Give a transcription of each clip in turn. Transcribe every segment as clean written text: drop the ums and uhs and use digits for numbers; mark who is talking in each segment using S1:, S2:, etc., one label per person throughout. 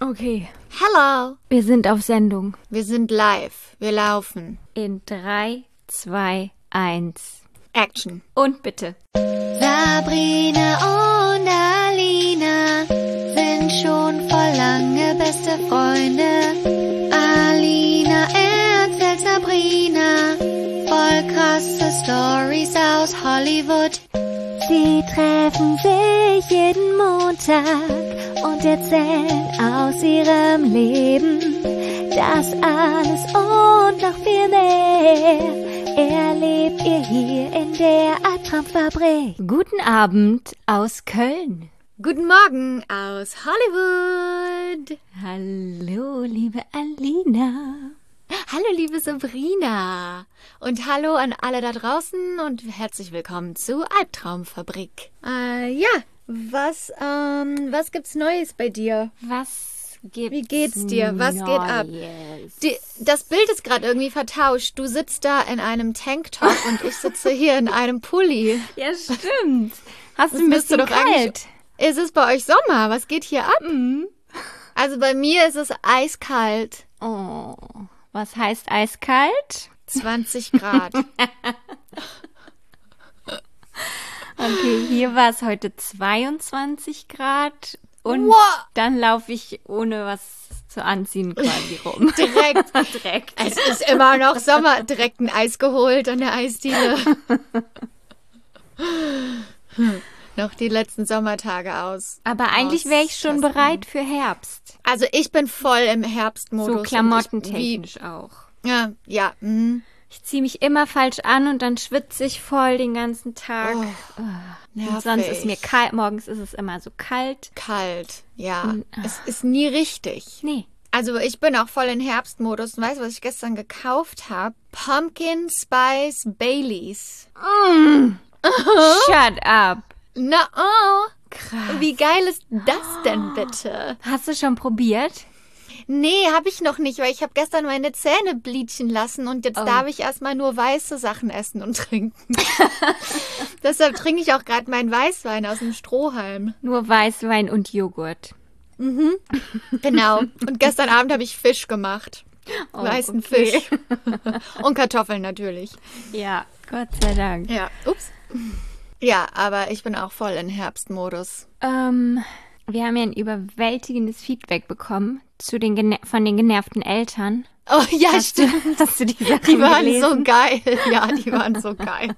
S1: Okay,
S2: Hello.
S1: wir sind auf Sendung.
S2: Wir sind live. Wir laufen.
S1: In 3, 2, 1.
S2: Action.
S1: Und bitte.
S3: Sabrina und Alina sind schon voll lange beste Freunde. Alina erzählt Sabrina voll krasse Stories aus Hollywood. Sie treffen sich jeden Montag und erzählen aus ihrem Leben das alles und noch viel mehr. Erlebt ihr hier in der Albtraumfabrik.
S1: Guten Abend aus Köln.
S2: Guten Morgen aus Hollywood.
S1: Hallo, liebe Alina.
S2: Hallo, liebe Sabrina. Und hallo an alle da draußen und herzlich willkommen zu Albtraumfabrik. Was gibt's Neues bei dir? Wie geht's dir? Was geht ab? Das Bild ist gerade irgendwie vertauscht. Du sitzt da in einem Tanktop und ich sitze hier in einem Pulli.
S1: Ja, stimmt. Hast du ein
S2: müsste
S1: bisschen
S2: doch eigentlich-
S1: kalt?
S2: Ist es bei euch Sommer? Was geht hier ab? Also bei mir ist es eiskalt.
S1: Oh, was heißt eiskalt?
S2: 20 Grad.
S1: Okay, hier war es heute 22 Grad und
S2: Wow.
S1: dann laufe ich ohne was zu anziehen quasi rum.
S2: Direkt. Es ist immer noch Sommer. Direkt ein Eis geholt an der Eisdiele. Noch die letzten Sommertage aus.
S1: Aber eigentlich wäre ich schon bereit für Herbst.
S2: Also ich bin voll im Herbstmodus.
S1: So klamottentechnisch auch.
S2: Ja.
S1: Ich ziehe mich immer falsch an und dann schwitze ich voll den ganzen Tag. Und sonst ist mir kalt. Morgens ist es immer so kalt.
S2: Kalt, ja. Es ist nie richtig.
S1: Nee.
S2: Also ich bin auch voll in Herbstmodus. Und weißt du, was ich gestern gekauft habe? Pumpkin Spice Baileys.
S1: Shut up.
S2: Krass. Wie geil ist das denn bitte?
S1: Hast du schon probiert?
S2: Nee, habe ich noch nicht, weil ich habe gestern meine Zähne bleachen lassen und jetzt darf ich erstmal nur weiße Sachen essen und trinken. Deshalb trinke ich auch gerade meinen Weißwein aus dem Strohhalm.
S1: Nur Weißwein und Joghurt.
S2: Genau. Und gestern Abend habe ich Fisch gemacht. Weißen Fisch. Und Kartoffeln natürlich.
S1: Ja, Gott sei Dank.
S2: Ja, ups. Ja, aber ich bin auch voll in Herbstmodus.
S1: Wir haben ja ein überwältigendes Feedback bekommen von den genervten Eltern.
S2: Oh ja, stimmt.
S1: Hast du die Sachen
S2: Die waren
S1: gelesen?
S2: so geil. Ja, die waren so geil.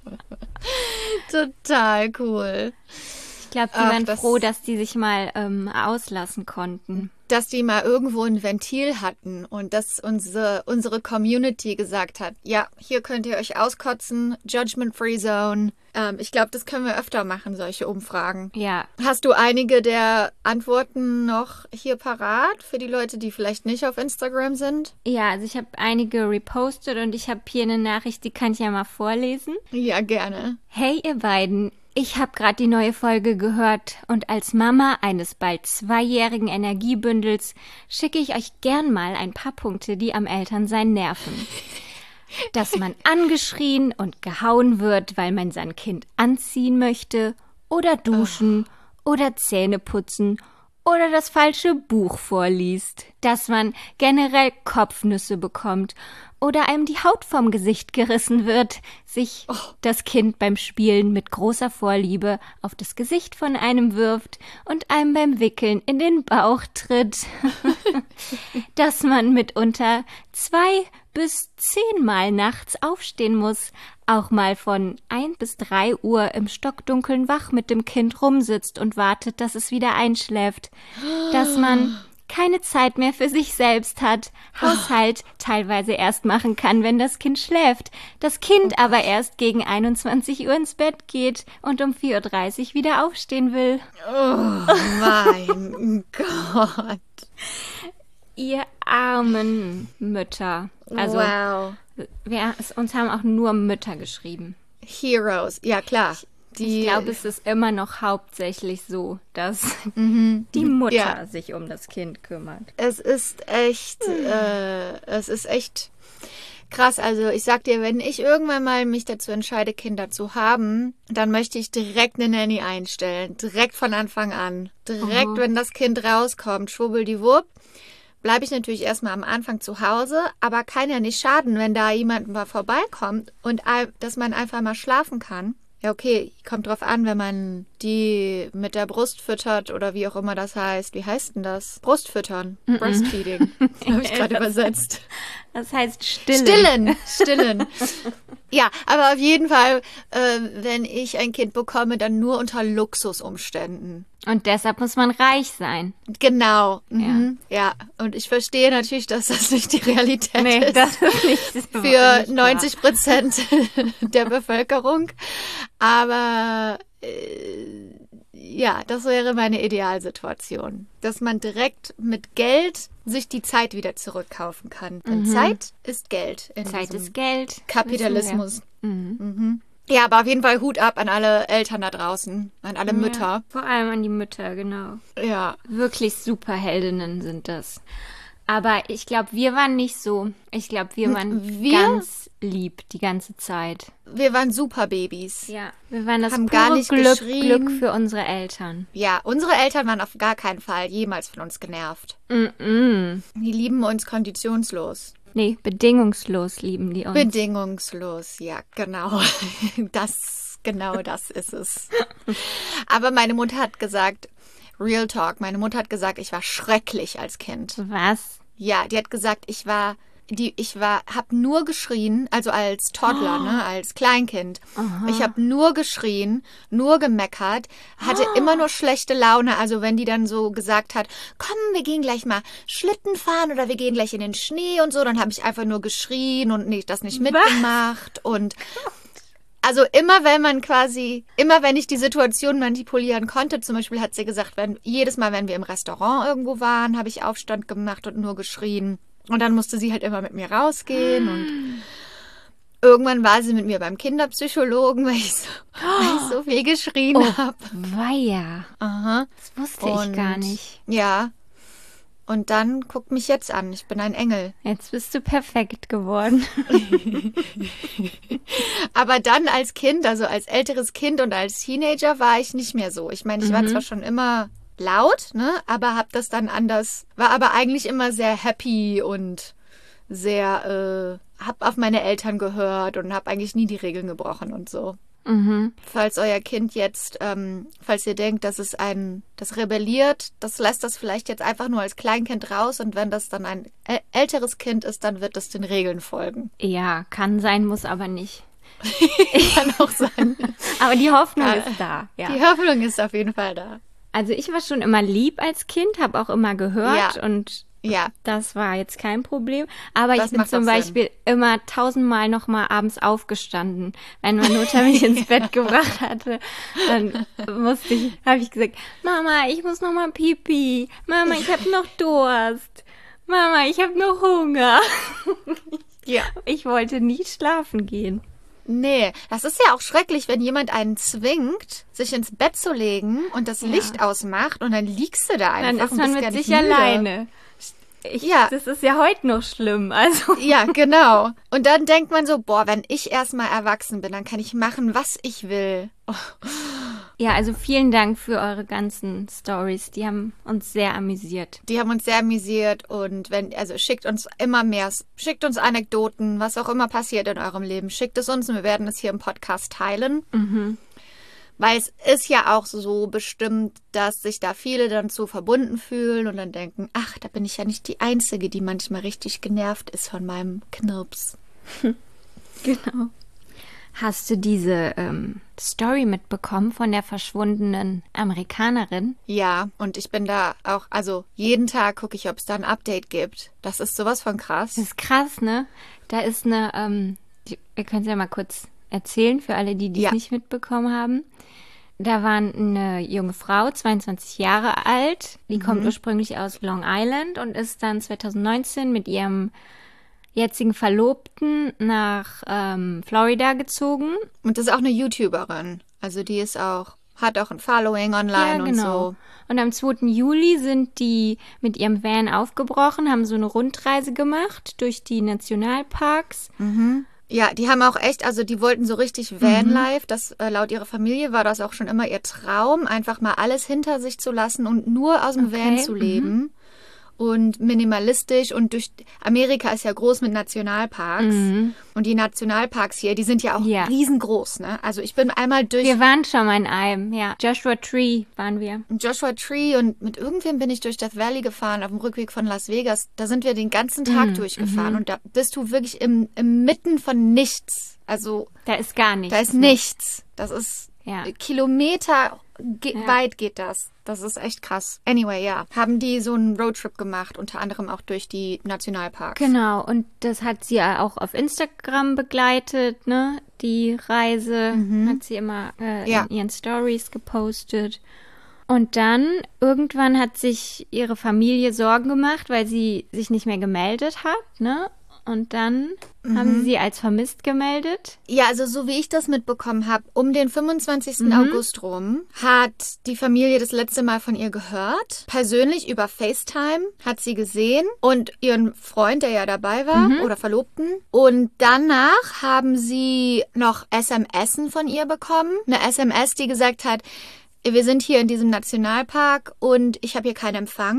S2: Total cool.
S1: Ich glaube, die
S2: Ach,
S1: waren
S2: das-
S1: froh, dass die sich mal auslassen konnten.
S2: Dass die mal irgendwo ein Ventil hatten und dass unsere Community gesagt hat, ja, hier könnt ihr euch auskotzen, Judgment-Free Zone. Ich glaube, das können wir öfter machen, solche Umfragen.
S1: Ja,
S2: Hast du einige der Antworten noch hier parat für die Leute, die vielleicht nicht auf Instagram sind?
S1: ja, also ich habe einige repostet und ich habe hier eine Nachricht, die kann ich ja mal vorlesen.
S2: Ja, gerne.
S1: Hey ihr beiden, ich habe gerade die neue Folge gehört und als Mama eines bald 2-jährigen Energiebündels schicke ich euch gern mal ein paar Punkte, die am Elternsein nerven. Dass man angeschrien und gehauen wird, weil man sein Kind anziehen möchte oder duschen oder Zähne putzen oder das falsche Buch vorliest. Dass man generell Kopfnüsse bekommt oder einem die Haut vom Gesicht gerissen wird, sich das Kind beim Spielen mit großer Vorliebe auf das Gesicht von einem wirft und einem beim Wickeln in den Bauch tritt. Dass man mitunter 2 bis 10 Mal nachts aufstehen muss, auch mal von 1 bis 3 Uhr im Stockdunkeln wach mit dem Kind rumsitzt und wartet, dass es wieder einschläft. Dass man keine Zeit mehr für sich selbst hat, Haushalt teilweise erst machen kann, wenn das Kind schläft, das Kind aber erst gegen 21 Uhr ins Bett geht und um 4:30 Uhr wieder aufstehen will.
S2: Mein Gott.
S1: Ihr armen Mütter. Also
S2: Wow.
S1: uns haben auch nur Mütter geschrieben.
S2: Heroes. Ja, klar.
S1: Ich glaube, es ist immer noch hauptsächlich so, dass die Mutter sich um das Kind kümmert.
S2: Es ist echt Krass, also ich sag dir, wenn ich irgendwann mal mich dazu entscheide, Kinder zu haben, dann möchte ich direkt eine Nanny einstellen. Direkt von Anfang an. Direkt, wenn das Kind rauskommt, schwubbeldiwupp, bleibe ich natürlich erstmal am Anfang zu Hause, aber kann ja nicht schaden, wenn da jemand mal vorbeikommt und dass man einfach mal schlafen kann. Ja, okay, kommt drauf an, wenn man die mit der Brust füttert oder wie auch immer das heißt. Wie heißt denn das? Brustfüttern. Breastfeeding. Habe ich gerade übersetzt.
S1: Das heißt stillen.
S2: Stillen. Ja, aber auf jeden Fall, wenn ich ein Kind bekomme, dann nur unter Luxusumständen.
S1: Und deshalb muss man reich sein.
S2: Genau. Ja, und ich verstehe natürlich, dass das nicht die Realität ist.
S1: Das ist nicht
S2: für 90% der Bevölkerung. Aber ja, das wäre meine Idealsituation. Dass man direkt mit Geld sich die Zeit wieder zurückkaufen kann. Denn Zeit ist Geld.
S1: Zeit ist Geld.
S2: Kapitalismus. Ja, aber auf jeden Fall Hut ab an alle Eltern da draußen, an alle Mütter.
S1: Vor allem an die Mütter, genau.
S2: Ja.
S1: Wirklich Superheldinnen sind das. Aber ich glaube, wir waren nicht so. Ich glaube, wir waren ganz lieb die ganze Zeit.
S2: Wir waren Superbabys.
S1: Ja, wir waren das
S2: haben
S1: pure
S2: gar nicht
S1: Glück für unsere Eltern.
S2: Ja, unsere Eltern waren auf gar keinen Fall jemals von uns genervt. Die lieben uns konditionslos.
S1: Nee, bedingungslos lieben die uns.
S2: Bedingungslos, ja, genau. Genau das ist es. Aber meine Mutter hat gesagt, Real Talk, meine Mutter hat gesagt, ich war schrecklich als Kind.
S1: Was?
S2: Ja, die hat gesagt, hab nur geschrien, also als Toddler, ne, als Kleinkind. Ich habe nur geschrien, nur gemeckert, hatte immer nur schlechte Laune. Also wenn die dann so gesagt hat, komm, wir gehen gleich mal Schlitten fahren oder wir gehen gleich in den Schnee und so, dann habe ich einfach nur geschrien und das nicht mitgemacht. Und also immer wenn ich die Situation manipulieren konnte, zum Beispiel hat sie gesagt, jedes Mal, wenn wir im Restaurant irgendwo waren, habe ich Aufstand gemacht und nur geschrien. Und dann musste sie halt immer mit mir rausgehen und irgendwann war sie mit mir beim Kinderpsychologen, weil ich so viel geschrien habe.
S1: Weia.
S2: Aha.
S1: Das wusste ich gar nicht.
S2: Ja. Und dann guck mich jetzt an. Ich bin ein Engel.
S1: Jetzt bist du perfekt geworden.
S2: Aber dann als Kind, also als älteres Kind und als Teenager war ich nicht mehr so. Ich meine, ich war zwar schon immer laut, ne, aber hab das dann anders, war aber eigentlich immer sehr happy und sehr, hab auf meine Eltern gehört und hab eigentlich nie die Regeln gebrochen und so. Falls euer Kind jetzt, falls ihr denkt, dass es das rebelliert, das lässt das vielleicht jetzt einfach nur als Kleinkind raus und wenn das dann ein älteres Kind ist, dann wird es den Regeln folgen.
S1: Ja, kann sein, muss aber nicht.
S2: Kann auch sein.
S1: Aber die Hoffnung ist da. Ja.
S2: Die Hoffnung ist auf jeden Fall da.
S1: Also ich war schon immer lieb als Kind, habe auch immer gehört und das war jetzt kein Problem. Aber ich bin zum Beispiel immer 1000-mal nochmal abends aufgestanden. Wenn meine Mutter mich ins Bett gebracht hatte, dann habe ich gesagt, Mama, ich muss nochmal Pipi. Mama, ich habe noch Durst. Mama, ich habe noch Hunger.
S2: Ja.
S1: Ich wollte nie schlafen gehen.
S2: Nee, das ist ja auch schrecklich, wenn jemand einen zwingt, sich ins Bett zu legen und das Licht ausmacht und dann liegst du da einfach.
S1: Dann ist man mit sich alleine. Das ist ja heute noch schlimm. Also.
S2: Ja, genau. Und dann denkt man so, wenn ich erstmal erwachsen bin, dann kann ich machen, was ich will. Oh.
S1: Ja, also vielen Dank für eure ganzen Stories. Die haben uns sehr amüsiert.
S2: Und schickt uns immer mehr, schickt uns Anekdoten, was auch immer passiert in eurem Leben. Schickt es uns und wir werden es hier im Podcast teilen. Weil es ist ja auch so bestimmt, dass sich da viele dann zu verbunden fühlen und dann denken, ach, da bin ich ja nicht die Einzige, die manchmal richtig genervt ist von meinem Knirps.
S1: Genau. Hast du diese Story mitbekommen von der verschwundenen Amerikanerin?
S2: Ja, und ich bin da auch, also jeden Tag gucke ich, ob es da ein Update gibt. Das ist sowas von krass.
S1: Das ist krass, ne? Da ist eine, wir können es ja mal kurz erzählen für alle, die es nicht mitbekommen haben. Da war eine junge Frau, 22 Jahre alt. Die kommt ursprünglich aus Long Island und ist dann 2019 mit ihrem jetzigen Verlobten nach Florida gezogen.
S2: Und das ist auch eine YouTuberin. Also die ist auch Hat auch ein Following online
S1: Ja,
S2: und
S1: genau.
S2: so.
S1: Und am 2. Juli sind die mit ihrem Van aufgebrochen, haben so eine Rundreise gemacht durch die Nationalparks.
S2: Ja, die haben auch echt, also die wollten so richtig Vanlife. Das laut ihrer Familie war das auch schon immer ihr Traum, einfach mal alles hinter sich zu lassen und nur aus dem Van zu leben. Und minimalistisch und durch Amerika ist ja groß mit Nationalparks und die Nationalparks hier, die sind ja auch riesengroß, ne? Also ich bin einmal durch
S1: Wir waren schon mal in einem, ja. Joshua Tree waren wir.
S2: Joshua Tree und mit irgendwem bin ich durch Death Valley gefahren auf dem Rückweg von Las Vegas. Da sind wir den ganzen Tag durchgefahren und da bist du wirklich im Mitten von nichts. Also
S1: Da ist gar nichts.
S2: da ist nichts. Das ist
S1: Ja.
S2: Kilometer weit geht das. Das ist echt krass. Anyway, ja. Haben die so einen Roadtrip gemacht, unter anderem auch durch die Nationalparks.
S1: Genau, und das hat sie ja auch auf Instagram begleitet, ne? Die Reise hat sie immer in ihren Stories gepostet. Und dann, irgendwann hat sich ihre Familie Sorgen gemacht, weil sie sich nicht mehr gemeldet hat, ne? Und dann haben sie als vermisst gemeldet.
S2: Ja, also so wie ich das mitbekommen habe, um den 25. August rum hat die Familie das letzte Mal von ihr gehört. Persönlich über FaceTime hat sie gesehen und ihren Freund, der ja dabei war, oder Verlobten. Und danach haben sie noch SMSen von ihr bekommen. Eine SMS, die gesagt hat, wir sind hier in diesem Nationalpark und ich habe hier keinen Empfang.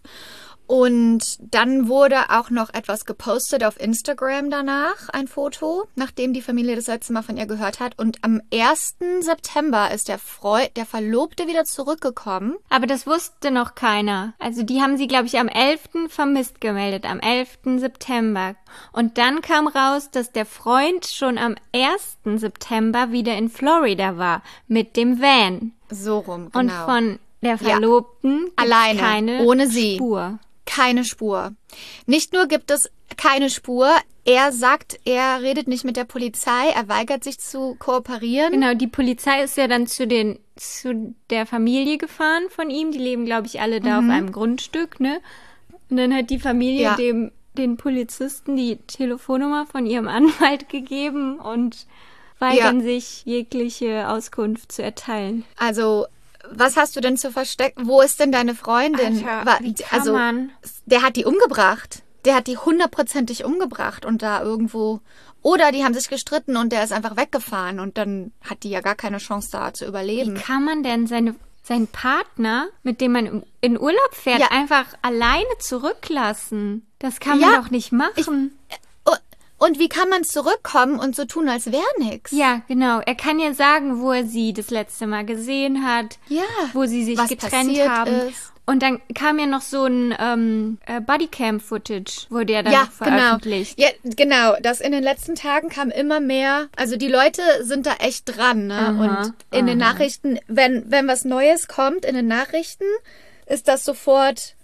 S2: Und dann wurde auch noch etwas gepostet auf Instagram danach, ein Foto, nachdem die Familie das letzte Mal von ihr gehört hat. Und am 1. September ist der Verlobte wieder zurückgekommen.
S1: Aber das wusste noch keiner. Also die haben sie, glaube ich, am 11. vermisst gemeldet, am 11. September. Und dann kam raus, dass der Freund schon am 1. September wieder in Florida war, mit dem Van.
S2: So rum, genau.
S1: Und von der Verlobten gibt's
S2: alleine,
S1: keine
S2: ohne sie.
S1: Spur.
S2: Keine Spur. Nicht nur gibt es keine Spur, er sagt, er redet nicht mit der Polizei, er weigert sich zu kooperieren.
S1: Genau, die Polizei ist ja dann zu der Familie gefahren von ihm. Die leben, glaube ich, alle da auf einem Grundstück, ne? Und dann hat die Familie den Polizisten die Telefonnummer von ihrem Anwalt gegeben und weigern sich, jegliche Auskunft zu erteilen.
S2: Also, was hast du denn zu verstecken? Wo ist denn deine Freundin?
S1: Alter, wie kann man?
S2: Der hat die umgebracht. Der hat die 100%ig umgebracht und da irgendwo. Oder die haben sich gestritten und der ist einfach weggefahren und dann hat die ja gar keine Chance da zu überleben.
S1: Wie kann man denn seinen Partner, mit dem man in Urlaub fährt, einfach alleine zurücklassen? Das kann man doch nicht machen.
S2: Und wie kann man zurückkommen und so tun, als wäre nix?
S1: Ja, genau. Er kann ja sagen, wo er sie das letzte Mal gesehen hat, wo sie sich getrennt haben.
S2: Ist.
S1: Und dann kam ja noch so ein Bodycam-Footage, wurde ja dann veröffentlicht.
S2: Ja, genau. Das in den letzten Tagen kam immer mehr. Also die Leute sind da echt dran, ne? Und in den Nachrichten, wenn was Neues kommt in den Nachrichten, ist das sofort,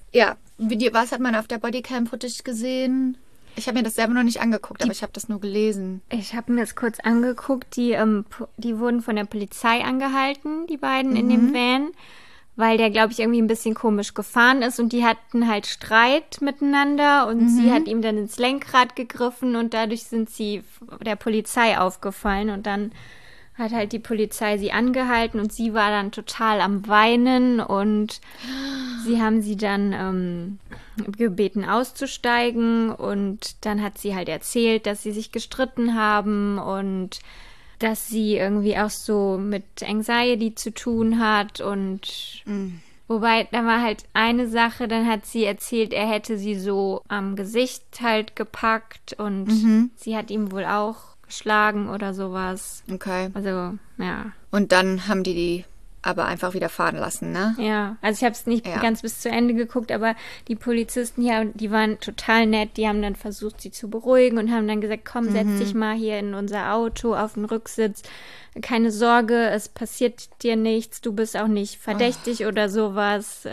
S2: was hat man auf der Bodycam-Footage gesehen? Ich habe mir das selber noch nicht angeguckt, aber ich habe das nur gelesen.
S1: Ich habe mir das kurz angeguckt. Die wurden von der Polizei angehalten, die beiden in dem Van, weil der, glaube ich, irgendwie ein bisschen komisch gefahren ist. Und die hatten halt Streit miteinander und sie hat ihm dann ins Lenkrad gegriffen und dadurch sind sie der Polizei aufgefallen. Und dann hat halt die Polizei sie angehalten und sie war dann total am Weinen und sie haben sie dann gebeten auszusteigen und dann hat sie halt erzählt, dass sie sich gestritten haben und dass sie irgendwie auch so mit Anxiety zu tun hat und wobei, da war halt eine Sache, dann hat sie erzählt, er hätte sie so am Gesicht halt gepackt und sie hat ihm wohl auch geschlagen oder sowas.
S2: Okay.
S1: Also, ja.
S2: Und dann haben die aber einfach wieder fahren lassen, ne?
S1: Ja, also ich habe es nicht ganz bis zu Ende geguckt, aber die Polizisten hier, die waren total nett, die haben dann versucht, sie zu beruhigen und haben dann gesagt, komm, setz dich mal hier in unser Auto auf den Rücksitz, keine Sorge, es passiert dir nichts, du bist auch nicht verdächtig oder sowas,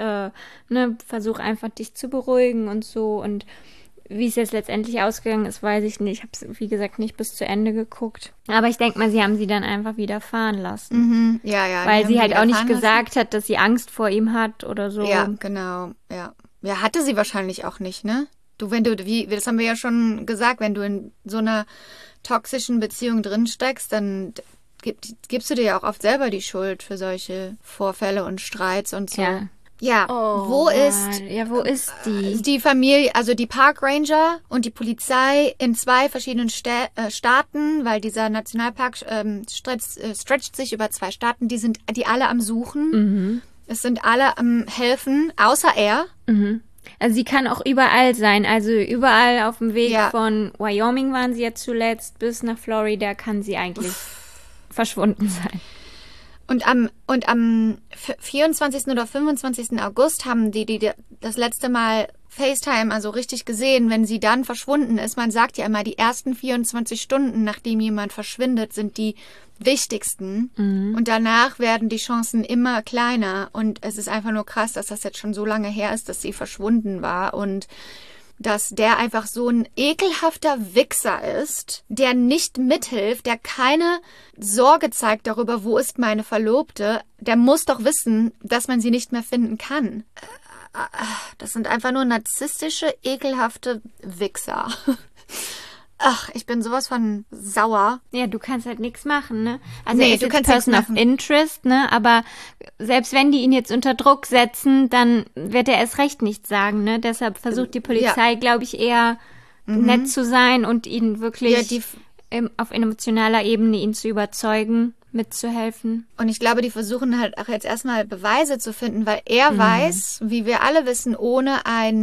S1: versuch einfach dich zu beruhigen und so und wie es jetzt letztendlich ausgegangen ist, weiß ich nicht. Ich habe es, wie gesagt, nicht bis zu Ende geguckt. Aber ich denke mal, sie haben sie dann einfach wieder fahren lassen.
S2: Ja.
S1: Weil sie halt auch nicht gesagt hat, dass sie Angst vor ihm hat oder so.
S2: Ja, genau. Ja, hatte sie wahrscheinlich auch nicht, ne? Das haben wir ja schon gesagt, wenn du in so einer toxischen Beziehung drin steckst, dann gibst du dir ja auch oft selber die Schuld für solche Vorfälle und Streits und so. Ja, wo ist die Familie, also die Park Ranger und die Polizei in 2 verschiedenen Staaten, weil dieser Nationalpark stretcht sich über 2 Staaten, die alle am Suchen. Es sind alle am Helfen, außer er.
S1: Also sie kann auch überall sein, also überall auf dem Weg von Wyoming waren sie jetzt zuletzt bis nach Florida kann sie eigentlich verschwunden sein.
S2: Und am 24. oder 25. August haben die das letzte Mal FaceTime, also richtig gesehen, wenn sie dann verschwunden ist. Man sagt ja immer, die ersten 24 Stunden, nachdem jemand verschwindet, sind die wichtigsten. Und danach werden die Chancen immer kleiner. Und es ist einfach nur krass, dass das jetzt schon so lange her ist, dass sie verschwunden war. Und dass der einfach so ein ekelhafter Wichser ist, der nicht mithilft, der keine Sorge zeigt darüber, wo ist meine Verlobte. Der muss doch wissen, dass man sie nicht mehr finden kann. Das sind einfach nur narzisstische, ekelhafte Wichser. Ach, ich bin sowas von sauer.
S1: Ja, du kannst halt nichts machen, ne? Also
S2: Nee,
S1: er ist
S2: du
S1: jetzt
S2: kannst
S1: Person
S2: nichts
S1: of
S2: machen.
S1: Interest, ne? Aber selbst wenn die ihn jetzt unter Druck setzen, dann wird er erst recht nichts sagen, ne? Deshalb versucht die Polizei, glaube ich, eher nett zu sein und ihn wirklich auf emotionaler Ebene ihn zu überzeugen, mitzuhelfen.
S2: Und ich glaube, die versuchen halt auch jetzt erstmal Beweise zu finden, weil er weiß, wie wir alle wissen, ohne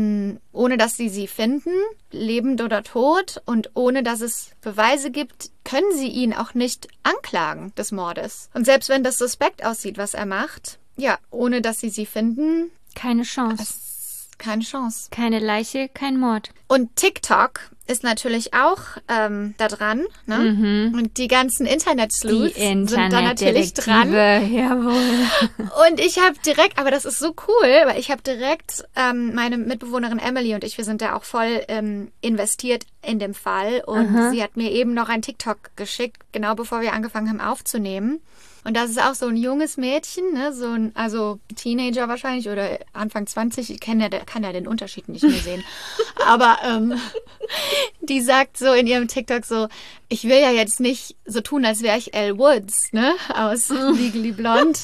S2: dass sie finden, lebend oder tot, und ohne dass es Beweise gibt, können sie ihn auch nicht anklagen des Mordes. Und selbst wenn das suspekt aussieht, was er macht, ja, ohne dass sie finden,
S1: Keine Chance.
S2: keine Chance.
S1: Keine Leiche, kein Mord.
S2: Und TikTok ist natürlich auch da dran, ne? Und die ganzen Internet-Sleuths sind da natürlich dran.
S1: Jawohl.
S2: Und ich habe direkt, aber das ist so cool, weil ich habe direkt meine Mitbewohnerin Emily und ich, wir sind da auch voll investiert in dem Fall. Und sie hat mir eben noch ein TikTok geschickt, genau bevor wir angefangen haben aufzunehmen. Und das ist auch so ein junges Mädchen, ne, also Teenager wahrscheinlich oder Anfang 20. Ich kann ja den Unterschied nicht mehr sehen. Aber die sagt so in ihrem TikTok so, ich will ja jetzt nicht so tun, als wäre ich Elle Woods, ne, aus Legally Blonde.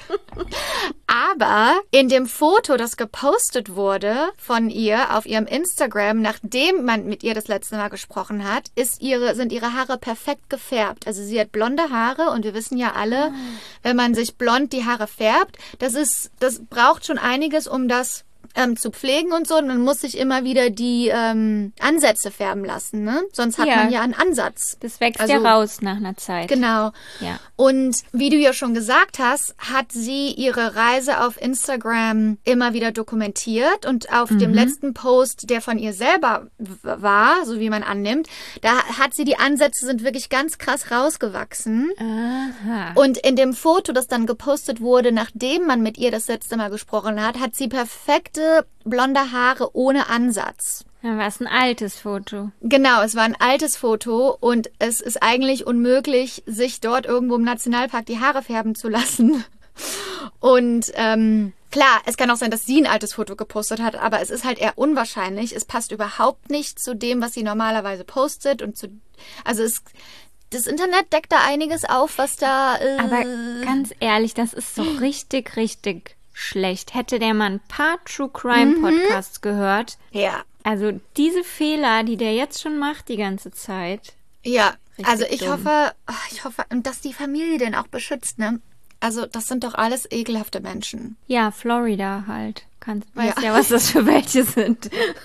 S2: Aber in dem Foto, das gepostet wurde von ihr auf ihrem Instagram, nachdem man mit ihr das letzte Mal gesprochen hat, sind ihre Haare perfekt gefärbt. Also sie hat blonde Haare und wir wissen ja alle, wenn man sich blond die Haare färbt, das braucht schon einiges, um das zu pflegen und so. Und man muss sich immer wieder die Ansätze färben lassen, ne? Sonst hat man ja einen Ansatz.
S1: Das wächst ja raus nach einer Zeit.
S2: Genau.
S1: Ja.
S2: Und wie du ja schon gesagt hast, hat sie ihre Reise auf Instagram immer wieder dokumentiert. Und auf dem letzten Post, der von ihr selber war, so wie man annimmt, da hat sie, die Ansätze sind wirklich ganz krass rausgewachsen.
S1: Aha.
S2: Und in dem Foto, das dann gepostet wurde, nachdem man mit ihr das letzte Mal gesprochen hat, hat sie perfekte blonde Haare ohne Ansatz.
S1: Dann war es ein altes Foto.
S2: Genau, es war ein altes Foto und es ist eigentlich unmöglich, sich dort irgendwo im Nationalpark die Haare färben zu lassen. Und klar, es kann auch sein, dass sie ein altes Foto gepostet hat, aber es ist halt eher unwahrscheinlich. Es passt überhaupt nicht zu dem, was sie normalerweise postet und das Internet deckt da einiges auf, was da
S1: Aber ganz ehrlich, das ist so richtig, richtig schlecht. Hätte der mal ein paar True Crime Podcasts gehört.
S2: Ja.
S1: Also diese Fehler, die der jetzt schon macht die ganze Zeit.
S2: Ja,
S1: Richtig
S2: also ich
S1: dumm.
S2: hoffe, dass die Familie den auch beschützt, ne? Also das sind doch alles ekelhafte Menschen.
S1: Ja, Florida halt. Weißt ja, was das für welche sind.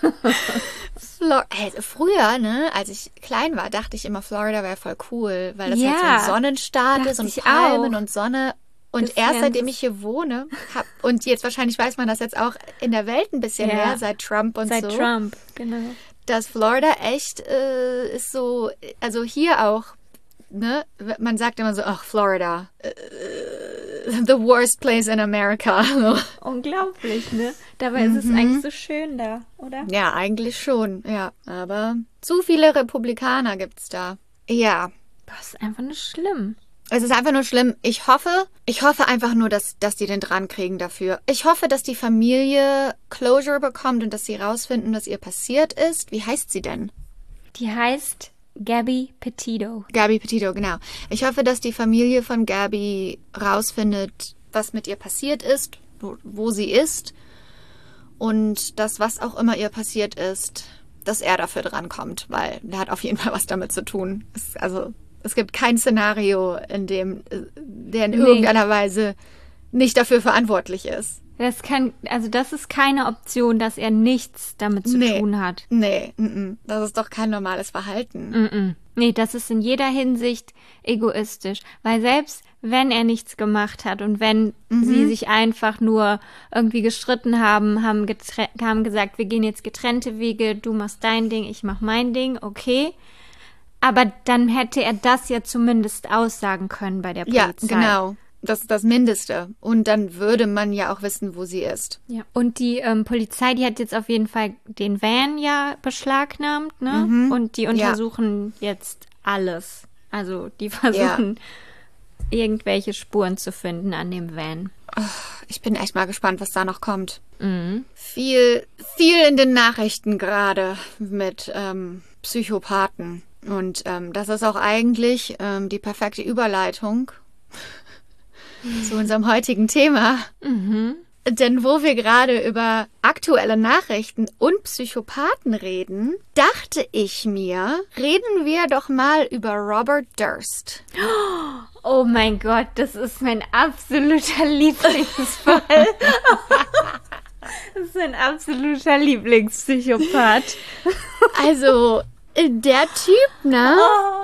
S2: Früher, ne, als ich klein war, dachte ich immer, Florida wäre voll cool, weil das
S1: Ja,
S2: halt so ein Sonnenstaat ist
S1: dachte
S2: und
S1: ich
S2: Palmen
S1: auch.
S2: und Sonne. Und
S1: Das
S2: erst
S1: wären
S2: seitdem
S1: so-
S2: ich hier wohne, und jetzt wahrscheinlich weiß man das jetzt auch in der Welt ein bisschen
S1: Ja.
S2: mehr, seit Trump und
S1: Seit
S2: so,
S1: Trump, genau.
S2: dass Florida echt ist so, also hier auch, ne, man sagt immer so, ach, Florida, the worst place in America.
S1: Unglaublich, ne? Dabei ist es eigentlich so schön da, oder?
S2: Ja, eigentlich schon, ja. Aber zu viele Republikaner gibt's da. Ja,
S1: Das ist einfach nur schlimm.
S2: es ist einfach nur schlimm. Ich hoffe einfach nur, dass die den dran kriegen dafür. Ich hoffe, dass die Familie Closure bekommt und dass sie rausfinden, was ihr passiert ist. Wie heißt sie denn?
S1: Die heißt Gabby Petito.
S2: Gabby Petito, genau. Ich hoffe, dass die Familie von Gabby rausfindet, was mit ihr passiert ist, wo sie ist und dass was auch immer ihr passiert ist, dass er dafür drankommt, weil der hat auf jeden Fall was damit zu tun. Es gibt kein Szenario, in dem der in irgendeiner Weise nicht dafür verantwortlich ist.
S1: Das ist keine Option, dass er nichts damit zu tun hat.
S2: Nee, das ist doch kein normales Verhalten.
S1: Nee, das ist in jeder Hinsicht egoistisch. Weil selbst wenn er nichts gemacht hat und wenn sie sich einfach nur irgendwie gestritten haben gesagt, wir gehen jetzt getrennte Wege, du machst dein Ding, ich mach mein Ding, okay. Aber dann hätte er das ja zumindest aussagen können bei der Polizei.
S2: Ja, genau. Das ist das Mindeste. Und dann würde man ja auch wissen, wo sie ist.
S1: Ja. Und die Polizei, die hat jetzt auf jeden Fall den Van ja beschlagnahmt, ne? Und die untersuchen jetzt alles. Also die versuchen irgendwelche Spuren zu finden an dem Van.
S2: Oh, ich bin echt mal gespannt, was da noch kommt. Viel in den Nachrichten gerade mit Psychopathen. Und das ist auch eigentlich die perfekte Überleitung zu unserem heutigen Thema. Denn wo wir gerade über aktuelle Nachrichten und Psychopathen reden, dachte ich mir, reden wir doch mal über Robert Durst.
S1: Oh mein Gott, das ist mein absoluter Lieblingsfall. Das ist mein absoluter Lieblingspsychopath.
S2: Also, der Typ, ne?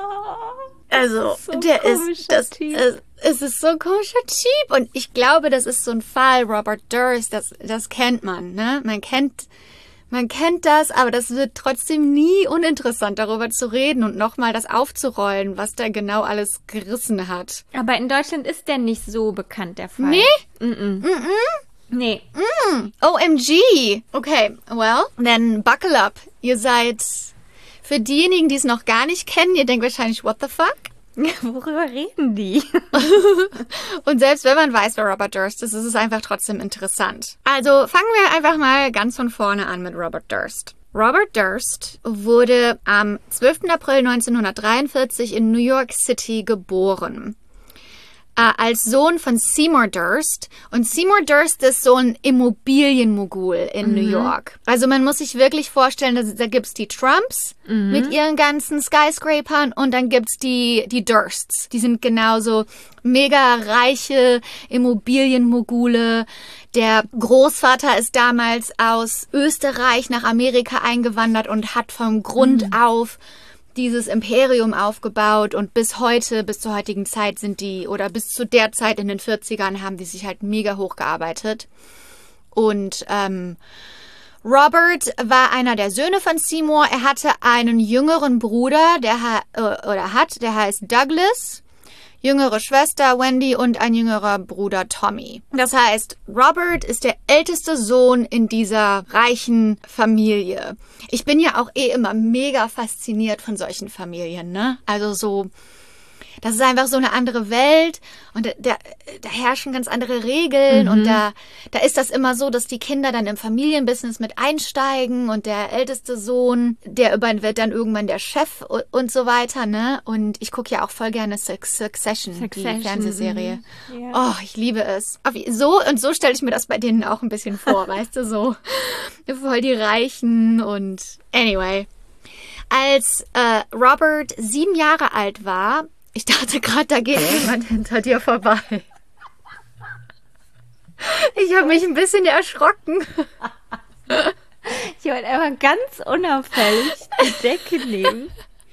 S2: Also,
S1: so
S2: der ist, es ist so ein komischer Typ. Und ich glaube, das ist so ein Fall, Robert Durst, das kennt man, ne? Man kennt das, aber das wird trotzdem nie uninteressant, darüber zu reden und nochmal das aufzurollen, was der genau alles gerissen hat.
S1: Aber in Deutschland ist der nicht so bekannt, der Fall.
S2: Nee?
S1: Nee.
S2: OMG! Okay, well, then buckle up. Ihr seid... Für diejenigen, die es noch gar nicht kennen, ihr denkt wahrscheinlich, what the fuck?
S1: Worüber reden die?
S2: Und selbst wenn man weiß, wer Robert Durst ist es einfach trotzdem interessant. Also fangen wir einfach mal ganz von vorne an mit Robert Durst. Robert Durst wurde am 12. April 1943 in New York City geboren. Als Sohn von Seymour Durst. Und Seymour Durst ist so ein Immobilienmogul in New York. Also man muss sich wirklich vorstellen, da gibt's die Trumps mit ihren ganzen Skyscrapern und dann gibt's die Dursts. Die sind genauso mega reiche Immobilienmogule. Der Großvater ist damals aus Österreich nach Amerika eingewandert und hat vom Grund auf dieses Imperium aufgebaut und bis heute, bis zur heutigen Zeit sind die, oder bis zu der Zeit in den 40ern haben die sich halt mega hochgearbeitet. Und Robert war einer der Söhne von Seymour. Er hatte einen jüngeren Bruder, der heißt Douglas, jüngere Schwester Wendy und ein jüngerer Bruder Tommy. Das heißt, Robert ist der älteste Sohn in dieser reichen Familie. Ich bin ja auch immer mega fasziniert von solchen Familien, ne? Also so, das ist einfach so eine andere Welt und da herrschen ganz andere Regeln und da ist das immer so, dass die Kinder dann im Familienbusiness mit einsteigen und der älteste Sohn, der wird dann irgendwann der Chef und so weiter, ne? Und ich gucke ja auch voll gerne Succession, die Fernsehserie. Oh, ich liebe es. So stelle ich mir das bei denen auch ein bisschen vor, weißt du, so voll die Reichen und anyway. Als Robert 7 Jahre alt war, ich dachte gerade, da geht jemand hinter dir vorbei. Ich habe mich ein bisschen erschrocken.
S1: Ich wollte einfach ganz unauffällig die Decke nehmen.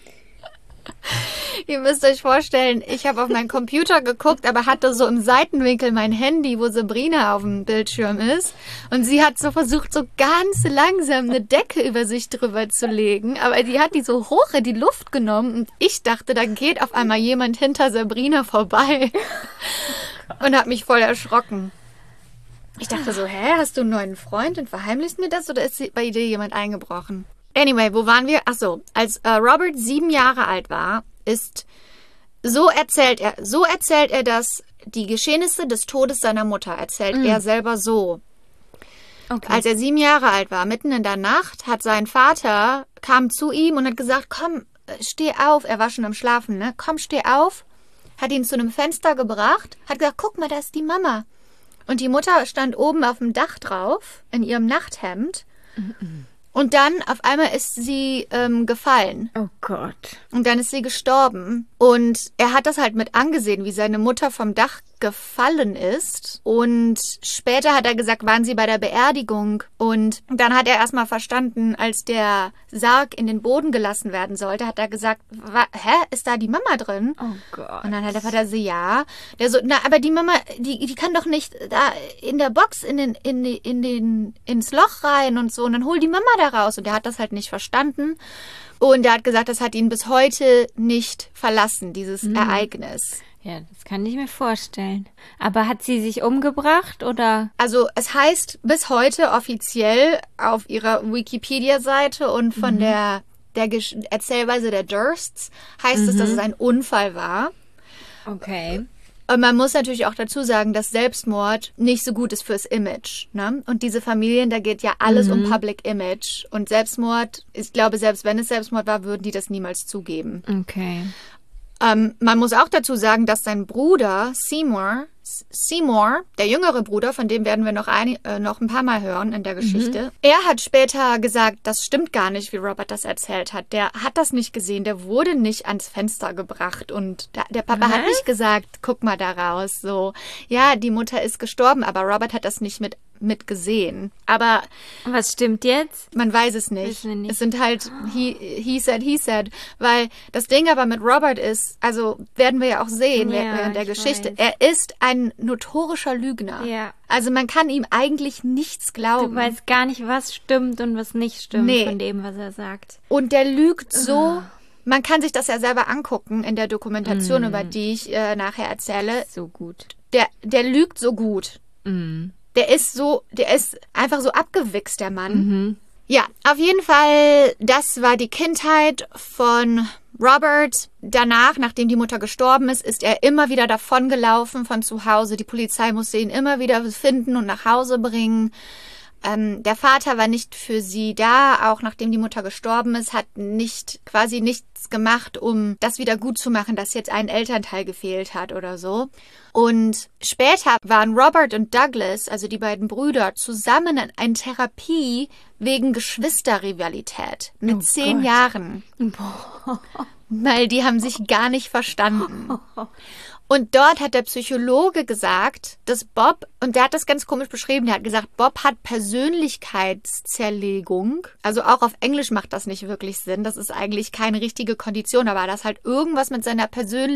S2: Ihr müsst euch vorstellen, ich habe auf meinen Computer geguckt, aber hatte so im Seitenwinkel mein Handy, wo Sabrina auf dem Bildschirm ist. Und sie hat so versucht, so ganz langsam eine Decke über sich drüber zu legen. Aber die hat die so hoch in die Luft genommen. Und ich dachte, da geht auf einmal jemand hinter Sabrina vorbei. Und habe mich voll erschrocken. Ich dachte so, hast du einen neuen Freund und verheimlichst mir das? Oder ist bei dir jemand eingebrochen? Anyway, wo waren wir? Achso, als Robert 7 Jahre alt war, so erzählt er das, die Geschehnisse des Todes seiner Mutter, erzählt er selber so. Okay. Als er 7 Jahre alt war, mitten in der Nacht, hat sein Vater, kam zu ihm und hat gesagt, komm, steh auf. Er war schon am Schlafen, ne? Komm, steh auf. Hat ihn zu einem Fenster gebracht, hat gesagt, guck mal, da ist die Mama. Und die Mutter stand oben auf dem Dach drauf, in ihrem Nachthemd. Und dann auf einmal ist sie gefallen.
S1: Oh Gott.
S2: Und dann ist sie gestorben. Und er hat das halt mit angesehen, wie seine Mutter vom Dach gefallen ist. Und später hat er gesagt, waren sie bei der Beerdigung. Und dann hat er erstmal verstanden, als der Sarg in den Boden gelassen werden sollte, hat er gesagt, hä, ist da die Mama drin?
S1: Oh Gott.
S2: Und dann hat der Vater so, ja. Der so, na, aber die Mama, die kann doch nicht da in der Box ins Loch rein und so. Und dann hol die Mama da raus. Und der hat das halt nicht verstanden. Und er hat gesagt, das hat ihn bis heute nicht verlassen, dieses Ereignis.
S1: Ja, das kann ich mir vorstellen. Aber hat sie sich umgebracht oder?
S2: Also es heißt bis heute offiziell auf ihrer Wikipedia-Seite und von der Erzählweise der Dursts heißt es, dass es ein Unfall war.
S1: Okay.
S2: Und man muss natürlich auch dazu sagen, dass Selbstmord nicht so gut ist fürs Image. Ne? Und diese Familien, da geht ja alles um Public Image. Und Selbstmord, ich glaube, selbst wenn es Selbstmord war, würden die das niemals zugeben.
S1: Okay.
S2: Man muss auch dazu sagen, dass sein Bruder Seymour, der jüngere Bruder, von dem werden wir noch ein paar Mal hören in der Geschichte, er hat später gesagt, das stimmt gar nicht, wie Robert das erzählt hat. Der hat das nicht gesehen, der wurde nicht ans Fenster gebracht und der Papa hat nicht gesagt, guck mal da raus, so. Ja, die Mutter ist gestorben, aber Robert hat das nicht mit gesehen. Aber
S1: was stimmt jetzt?
S2: man weiß es nicht.
S1: Wissen wir nicht.
S2: Es sind halt he said. Weil das Ding aber mit Robert ist, also werden wir ja auch sehen während der Geschichte,
S1: weiß.
S2: er ist ein notorischer Lügner.
S1: Ja.
S2: Also man kann ihm eigentlich nichts glauben.
S1: Du weißt gar nicht, was stimmt und was nicht stimmt
S2: Nee.
S1: von dem, was er sagt.
S2: Und der lügt so. Man kann sich das ja selber angucken in der Dokumentation, über die ich nachher erzähle.
S1: So gut.
S2: Der lügt so gut. Der ist einfach so abgewichst, der Mann. Ja, auf jeden Fall, das war die Kindheit von Robert. Danach, nachdem die Mutter gestorben ist, ist er immer wieder davongelaufen von zu Hause. Die Polizei musste ihn immer wieder finden und nach Hause bringen. Der Vater war nicht für sie da, auch nachdem die Mutter gestorben ist, hat quasi nichts gemacht, um das wieder gut zu machen, dass jetzt ein Elternteil gefehlt hat oder so. Und später waren Robert und Douglas, also die beiden Brüder, zusammen in Therapie wegen Geschwisterrivalität mit 10 Jahren. Weil die haben sich gar nicht verstanden. Und dort hat der Psychologe gesagt, dass Bob, und der hat das ganz komisch beschrieben, der hat gesagt, Bob hat Persönlichkeitszerlegung. Also auch auf Englisch macht das nicht wirklich Sinn. Das ist eigentlich keine richtige Kondition, aber das halt irgendwas mit seiner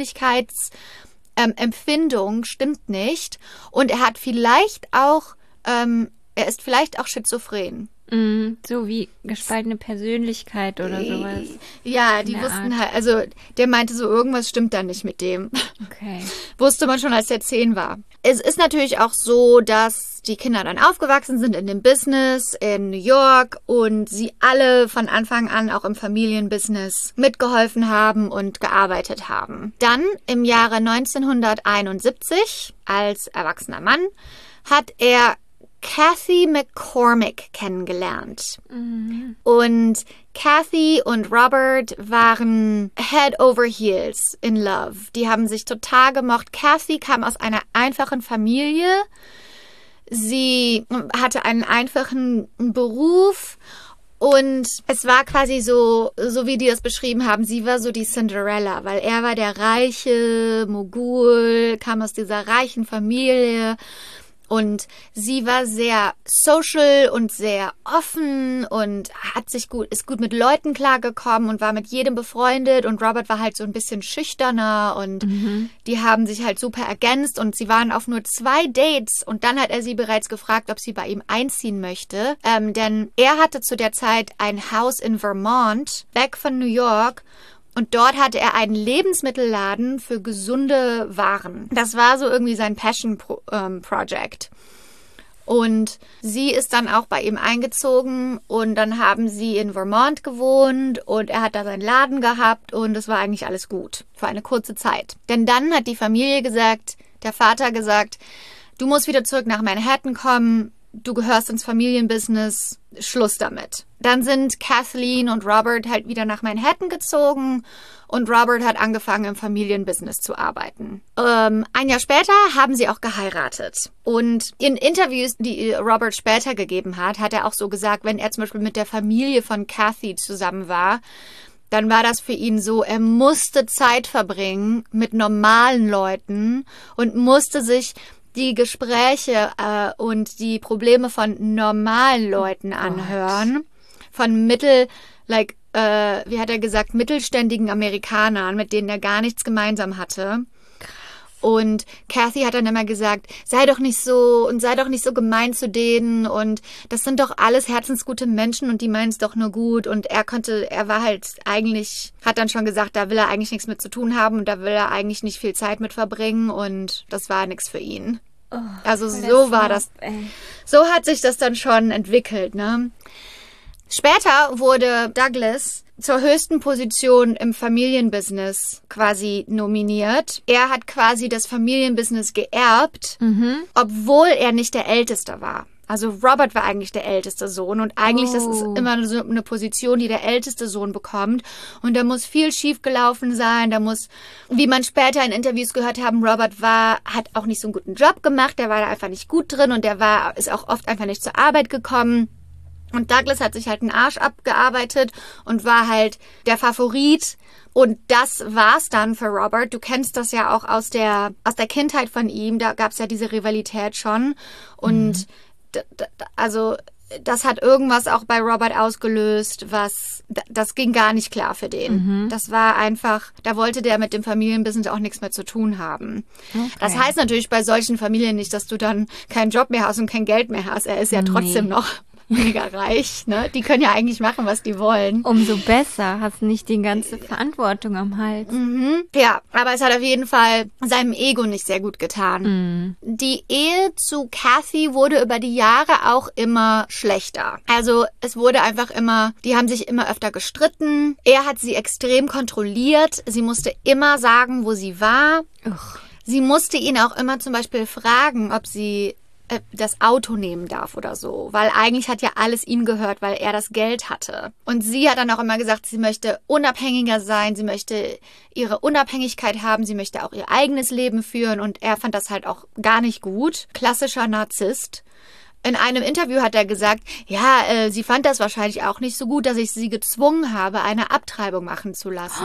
S2: Persönlichkeitsempfindung stimmt nicht. Und er hat vielleicht auch, er ist vielleicht auch schizophren.
S1: So wie gespaltene Persönlichkeit oder sowas.
S2: Ja, die
S1: In der
S2: wussten
S1: Art.
S2: halt, also der meinte so, irgendwas stimmt da nicht mit dem.
S1: Okay.
S2: Wusste man schon, als er 10 war. Es ist natürlich auch so, dass die Kinder dann aufgewachsen sind in dem Business in New York und sie alle von Anfang an auch im Familienbusiness mitgeholfen haben und gearbeitet haben. Dann im Jahre 1971, als erwachsener Mann, hat er Kathy McCormick kennengelernt. Und Kathy und Robert waren head over heels in love. Die haben sich total gemocht. Kathy kam aus einer einfachen Familie. Sie hatte einen einfachen Beruf. Und es war quasi so wie die das beschrieben haben, sie war so die Cinderella, weil er war der reiche Mogul, kam aus dieser reichen Familie. Und sie war sehr social und sehr offen und ist gut mit Leuten klargekommen und war mit jedem befreundet. Und Robert war halt so ein bisschen schüchterner und die haben sich halt super ergänzt. Und sie waren auf nur 2 Dates und dann hat er sie bereits gefragt, ob sie bei ihm einziehen möchte. Denn er hatte zu der Zeit ein Haus in Vermont, weg von New York. Und dort hatte er einen Lebensmittelladen für gesunde Waren. Das war so irgendwie sein Passion Project. Und sie ist dann auch bei ihm eingezogen und dann haben sie in Vermont gewohnt und er hat da seinen Laden gehabt und es war eigentlich alles gut für eine kurze Zeit. Denn dann hat die Familie gesagt, der Vater gesagt, du musst wieder zurück nach Manhattan kommen, du gehörst ins Familienbusiness, Schluss damit. Dann sind Kathleen und Robert halt wieder nach Manhattan gezogen und Robert hat angefangen, im Familienbusiness zu arbeiten. Ein Jahr später haben sie auch geheiratet. Und in Interviews, die Robert später gegeben hat, hat er auch so gesagt, wenn er zum Beispiel mit der Familie von Kathy zusammen war, dann war das für ihn so, er musste Zeit verbringen mit normalen Leuten und musste sich die Gespräche und die Probleme von normalen Leuten anhören. Von wie hat er gesagt, mittelständigen Amerikanern, mit denen er gar nichts gemeinsam hatte. Und Kathy hat dann immer gesagt, sei doch nicht so gemein zu denen und das sind doch alles herzensgute Menschen und die meinen es doch nur gut und er war halt eigentlich, hat dann schon gesagt, da will er eigentlich nichts mit zu tun haben und da will er eigentlich nicht viel Zeit mit verbringen und das war nichts für ihn.
S1: Oh,
S2: also so war das. So hat sich das dann schon entwickelt, ne? Später wurde Douglas zur höchsten Position im Familienbusiness quasi nominiert. Er hat quasi das Familienbusiness geerbt, obwohl er nicht der Älteste war. Also Robert war eigentlich der älteste Sohn und eigentlich das ist immer so eine Position, die der älteste Sohn bekommt. Und da muss viel schiefgelaufen sein, da muss, wie man später in Interviews gehört haben, Robert hat auch nicht so einen guten Job gemacht, der war da einfach nicht gut drin und ist auch oft einfach nicht zur Arbeit gekommen. Und Douglas hat sich halt einen Arsch abgearbeitet und war halt der Favorit. Und das war's dann für Robert. Du kennst das ja auch aus der Kindheit von ihm. Da gab's ja diese Rivalität schon. Und das hat irgendwas auch bei Robert ausgelöst, das ging gar nicht klar für den. Das war einfach, da wollte der mit dem Familienbusiness auch nichts mehr zu tun haben. Okay. Das heißt natürlich bei solchen Familien nicht, dass du dann keinen Job mehr hast und kein Geld mehr hast. Er ist ja trotzdem noch mega reich, ne? Die können ja eigentlich machen, was die wollen.
S1: Umso besser, hast nicht die ganze Verantwortung am Hals.
S2: Ja, aber es hat auf jeden Fall seinem Ego nicht sehr gut getan. Die Ehe zu Kathy wurde über die Jahre auch immer schlechter. Also es wurde einfach die haben sich immer öfter gestritten. Er hat sie extrem kontrolliert. Sie musste immer sagen, wo sie war. Sie musste ihn auch immer zum Beispiel fragen, ob sie das Auto nehmen darf oder so, weil eigentlich hat ja alles ihm gehört, weil er das Geld hatte. Und sie hat dann auch immer gesagt, sie möchte unabhängiger sein, sie möchte ihre Unabhängigkeit haben, sie möchte auch ihr eigenes Leben führen und er fand das halt auch gar nicht gut. Klassischer Narzisst. In einem Interview hat er gesagt, ja, sie fand das wahrscheinlich auch nicht so gut, dass ich sie gezwungen habe, eine Abtreibung machen zu lassen.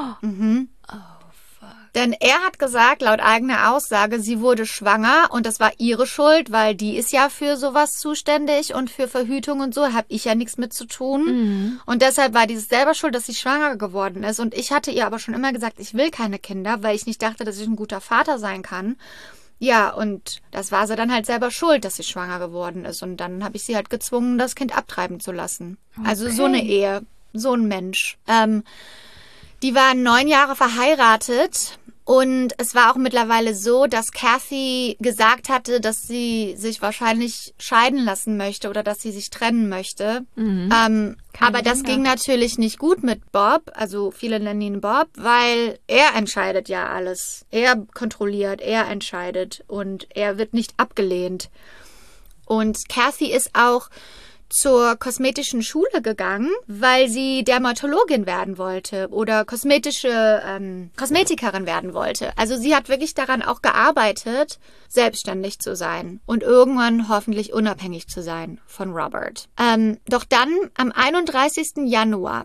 S2: Denn er hat gesagt, laut eigener Aussage, sie wurde schwanger und das war ihre Schuld, weil die ist ja für sowas zuständig und für Verhütung und so, habe ich ja nichts mit zu tun. Und deshalb war dieses selber schuld, dass sie schwanger geworden ist. Und ich hatte ihr aber schon immer gesagt, ich will keine Kinder, weil ich nicht dachte, dass ich ein guter Vater sein kann. Ja, und das war sie dann halt selber schuld, dass sie schwanger geworden ist. Und dann habe ich sie halt gezwungen, das Kind abtreiben zu lassen. Okay. Also so eine Ehe, so ein Mensch. Die waren 9 Jahre verheiratet und es war auch mittlerweile so, dass Kathy gesagt hatte, dass sie sich wahrscheinlich scheiden lassen möchte oder dass sie sich trennen möchte. Aber das ging natürlich nicht gut mit Bob, also viele nennen ihn Bob, weil er entscheidet ja alles. Er kontrolliert, er entscheidet und er wird nicht abgelehnt. Und Kathy ist auch zur kosmetischen Schule gegangen, weil sie Dermatologin werden wollte oder Kosmetikerin werden wollte. Also sie hat wirklich daran auch gearbeitet, selbstständig zu sein und irgendwann hoffentlich unabhängig zu sein von Robert. Doch dann am 31. Januar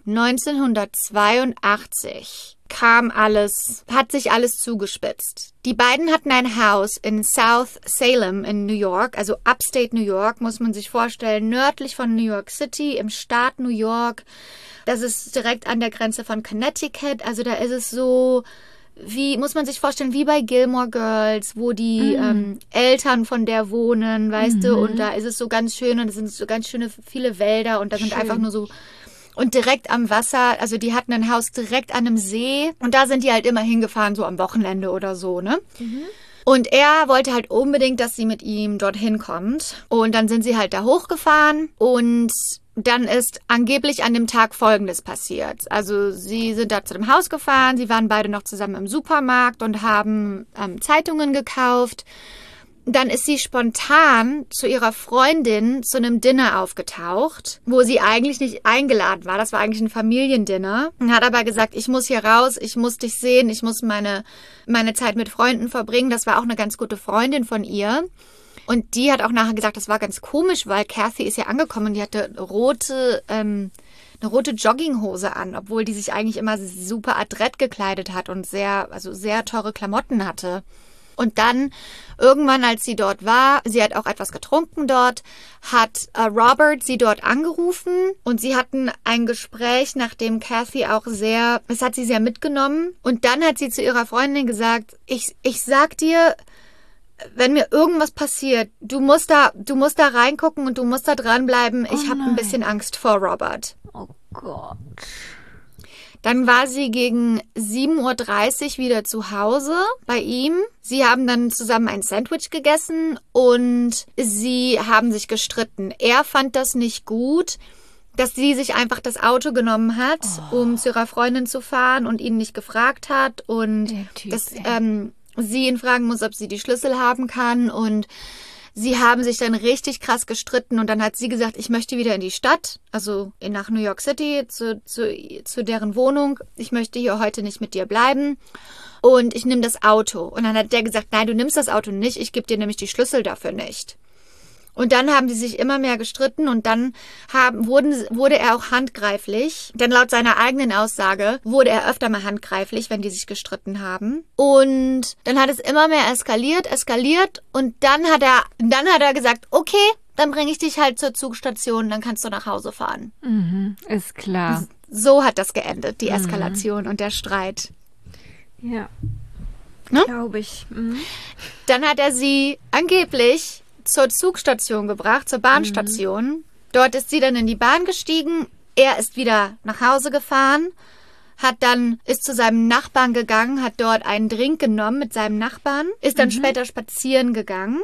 S2: 1982 hat sich alles zugespitzt. Die beiden hatten ein Haus in South Salem in New York, also Upstate New York, muss man sich vorstellen, nördlich von New York City, im Staat New York. Das ist direkt an der Grenze von Connecticut, also da ist es so, muss man sich vorstellen, wie bei Gilmore Girls, wo die Eltern von der wohnen, weißt du, und da ist es so ganz schön und es sind so ganz schöne viele Wälder und da sind einfach nur so. Und direkt am Wasser, also die hatten ein Haus direkt an einem See und da sind die halt immer hingefahren, so am Wochenende oder so, ne? Und er wollte halt unbedingt, dass sie mit ihm dorthin kommt. Und dann sind sie halt da hochgefahren und dann ist angeblich an dem Tag Folgendes passiert. Also sie sind da zu dem Haus gefahren, sie waren beide noch zusammen im Supermarkt und haben Zeitungen gekauft. dann ist sie spontan zu ihrer Freundin zu einem Dinner aufgetaucht, wo sie eigentlich nicht eingeladen war. Das war eigentlich ein Familiendinner. Und hat aber gesagt, ich muss hier raus, ich muss dich sehen, ich muss meine Zeit mit Freunden verbringen. Das war auch eine ganz gute Freundin von ihr. Und die hat auch nachher gesagt, das war ganz komisch, weil Kathy ist ja angekommen und die hatte eine rote Jogginghose an, obwohl die sich eigentlich immer super adrett gekleidet hat und sehr teure Klamotten hatte. Und dann irgendwann, als sie dort war, sie hat auch etwas getrunken dort, hat Robert sie dort angerufen und sie hatten ein Gespräch, nachdem Kathy es hat sie sehr mitgenommen. Und dann hat sie zu ihrer Freundin gesagt, ich sag dir, wenn mir irgendwas passiert, du musst da reingucken und du musst da dranbleiben. Ich habe ein bisschen Angst vor Robert.
S1: Oh Gott.
S2: Dann war sie gegen 7:30 Uhr wieder zu Hause bei ihm. Sie haben dann zusammen ein Sandwich gegessen und sie haben sich gestritten. Er fand das nicht gut, dass sie sich einfach das Auto genommen hat, um zu ihrer Freundin zu fahren und ihn nicht gefragt hat und dass sie ihn fragen muss, ob sie die Schlüssel haben kann. Und sie haben sich dann richtig krass gestritten und dann hat sie gesagt, ich möchte wieder in die Stadt, also nach New York City, zu deren Wohnung. Ich möchte hier heute nicht mit dir bleiben und ich nehme das Auto. Und dann hat der gesagt, nein, du nimmst das Auto nicht, ich gebe dir nämlich die Schlüssel dafür nicht. Und dann haben sie sich immer mehr gestritten und dann wurde er auch handgreiflich. Denn laut seiner eigenen Aussage wurde er öfter mal handgreiflich, wenn die sich gestritten haben. Und dann hat es immer mehr eskaliert und dann hat er gesagt, okay, dann bringe ich dich halt zur Zugstation, dann kannst du nach Hause fahren.
S1: Mhm, ist klar.
S2: So hat das geendet, die Eskalation und der Streit.
S1: Ja,
S2: ne?
S1: Glaube ich. Mhm.
S2: Dann hat er sie angeblich zur Zugstation gebracht, zur Bahnstation. Dort ist sie dann in die Bahn gestiegen. Er ist wieder nach Hause gefahren, ist zu seinem Nachbarn gegangen, hat dort einen Drink genommen mit seinem Nachbarn, ist dann später spazieren gegangen,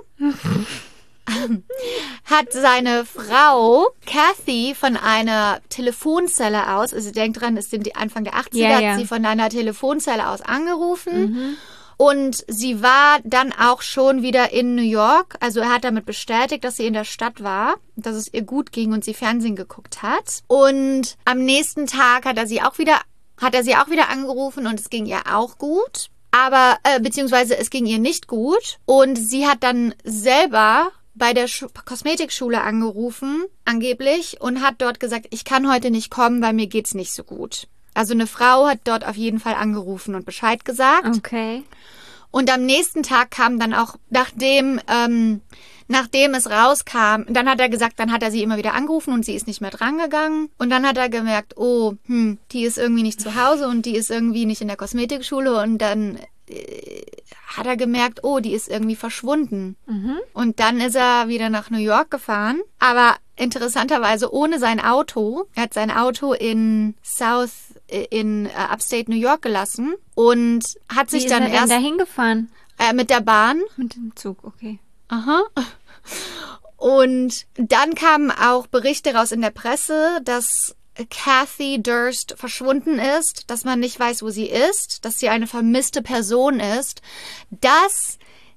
S2: hat seine Frau Kathy von einer Telefonzelle aus, also denkt dran, es sind die Anfang der 80er, hat sie von einer Telefonzelle aus angerufen. Und sie war dann auch schon wieder in New York. Also er hat damit bestätigt, dass sie in der Stadt war, dass es ihr gut ging und sie Fernsehen geguckt hat. Und am nächsten Tag hat er sie auch wieder angerufen und es ging ihr auch gut. Aber, beziehungsweise es ging ihr nicht gut. Und sie hat dann selber bei der Kosmetikschule angerufen, angeblich, und hat dort gesagt, ich kann heute nicht kommen, weil mir geht's nicht so gut. Also eine Frau hat dort auf jeden Fall angerufen und Bescheid gesagt.
S1: Okay.
S2: Und am nächsten Tag kam dann auch, nachdem es rauskam, dann hat er gesagt, dann hat er sie immer wieder angerufen und sie ist nicht mehr drangegangen. Und dann hat er gemerkt, die ist irgendwie nicht zu Hause und die ist irgendwie nicht in der Kosmetikschule. Und dann hat er gemerkt, die ist irgendwie verschwunden. Und dann ist er wieder nach New York gefahren, aber interessanterweise ohne sein Auto. Er hat sein Auto in Upstate New York gelassen und hat sich dann erst...
S1: Wie ist er denn dahin gefahren?
S2: Mit der Bahn.
S1: Mit dem Zug, okay.
S2: Aha. Und dann kamen auch Berichte raus in der Presse, dass Kathy Durst verschwunden ist, dass man nicht weiß, wo sie ist, dass sie eine vermisste Person ist, dass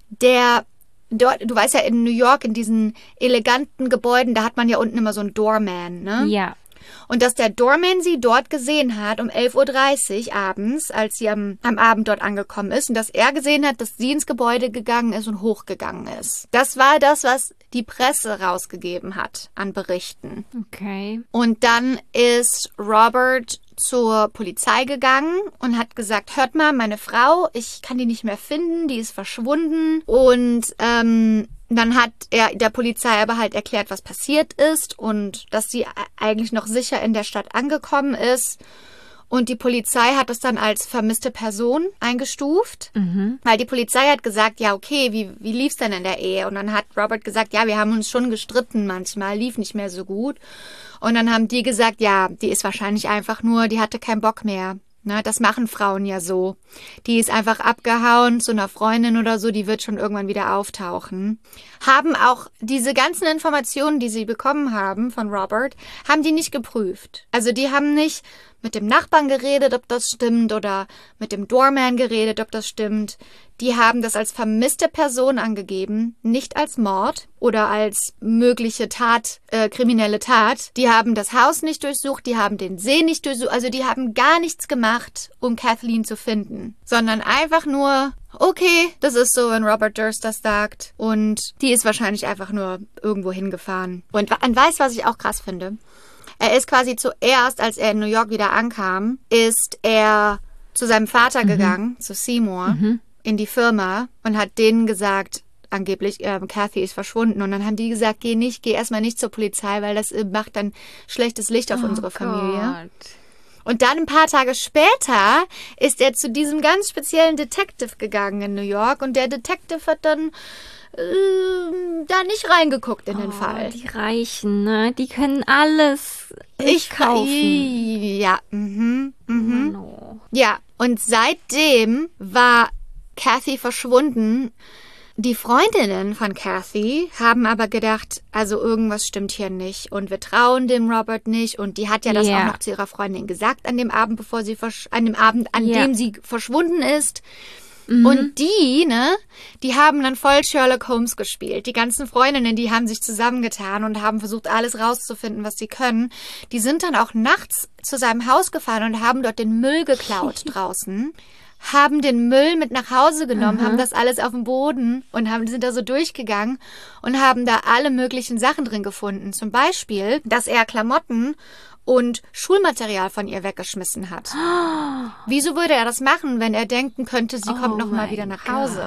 S2: dort, du weißt ja, in New York, in diesen eleganten Gebäuden, da hat man ja unten immer so einen Doorman, ne?
S1: Ja.
S2: Und dass der Doorman sie dort gesehen hat um 11:30 Uhr abends, als sie am Abend dort angekommen ist. Und dass er gesehen hat, dass sie ins Gebäude gegangen ist und hochgegangen ist. Das war das, was die Presse rausgegeben hat an Berichten.
S1: Okay.
S2: Und dann ist Robert zur Polizei gegangen und hat gesagt, hört mal, meine Frau, ich kann die nicht mehr finden, die ist verschwunden. Und dann hat er der Polizei aber halt erklärt, was passiert ist und dass sie eigentlich noch sicher in der Stadt angekommen ist. Und die Polizei hat das dann als vermisste Person eingestuft, weil die Polizei hat gesagt, ja okay, wie lief's denn in der Ehe? Und dann hat Robert gesagt, ja, wir haben uns schon gestritten manchmal, lief nicht mehr so gut. Und dann haben die gesagt, ja, die ist wahrscheinlich einfach nur, die hatte keinen Bock mehr. Na, das machen Frauen ja so. Die ist einfach abgehauen zu einer Freundin oder so, die wird schon irgendwann wieder auftauchen. Haben auch diese ganzen Informationen, die sie bekommen haben von Robert, haben die nicht geprüft. Also die haben nicht mit dem Nachbarn geredet, ob das stimmt, oder mit dem Doorman geredet, ob das stimmt. Die haben das als vermisste Person angegeben, nicht als Mord oder als mögliche kriminelle Tat. Die haben das Haus nicht durchsucht, die haben den See nicht durchsucht, also die haben gar nichts gemacht, um Kathleen zu finden, sondern einfach nur, okay, das ist so, wenn Robert Durst das sagt, und die ist wahrscheinlich einfach nur irgendwo hingefahren. Und weißt, was ich auch krass finde? Er ist quasi zuerst, als er in New York wieder ankam, ist er zu seinem Vater gegangen, zu Seymour, in die Firma, und hat denen gesagt, angeblich, Kathy ist verschwunden. Und dann haben die gesagt, geh erstmal nicht zur Polizei, weil das macht dann schlechtes Licht auf unsere Familie.
S1: Gott.
S2: Und dann ein paar Tage später ist er zu diesem ganz speziellen Detective gegangen in New York, und der Detective hat dann da nicht reingeguckt in den Fall.
S1: Die Reichen, ne? Die können alles kaufen.
S2: Ja,
S1: No.
S2: Ja, und seitdem war Kathy verschwunden. Die Freundinnen von Kathy haben aber gedacht, also irgendwas stimmt hier nicht und wir trauen dem Robert nicht, und die hat ja das auch noch zu ihrer Freundin gesagt an dem Abend, dem sie verschwunden ist. Und die haben dann voll Sherlock Holmes gespielt. Die ganzen Freundinnen, die haben sich zusammengetan und haben versucht, alles rauszufinden, was sie können. Die sind dann auch nachts zu seinem Haus gefahren und haben dort den Müll geklaut draußen. Haben den Müll mit nach Hause genommen, haben das alles auf dem Boden und sind da so durchgegangen und haben da alle möglichen Sachen drin gefunden. Zum Beispiel, dass er Klamotten und Schulmaterial von ihr weggeschmissen hat. Wieso würde er das machen, wenn er denken könnte, sie kommt noch mal wieder nach Hause?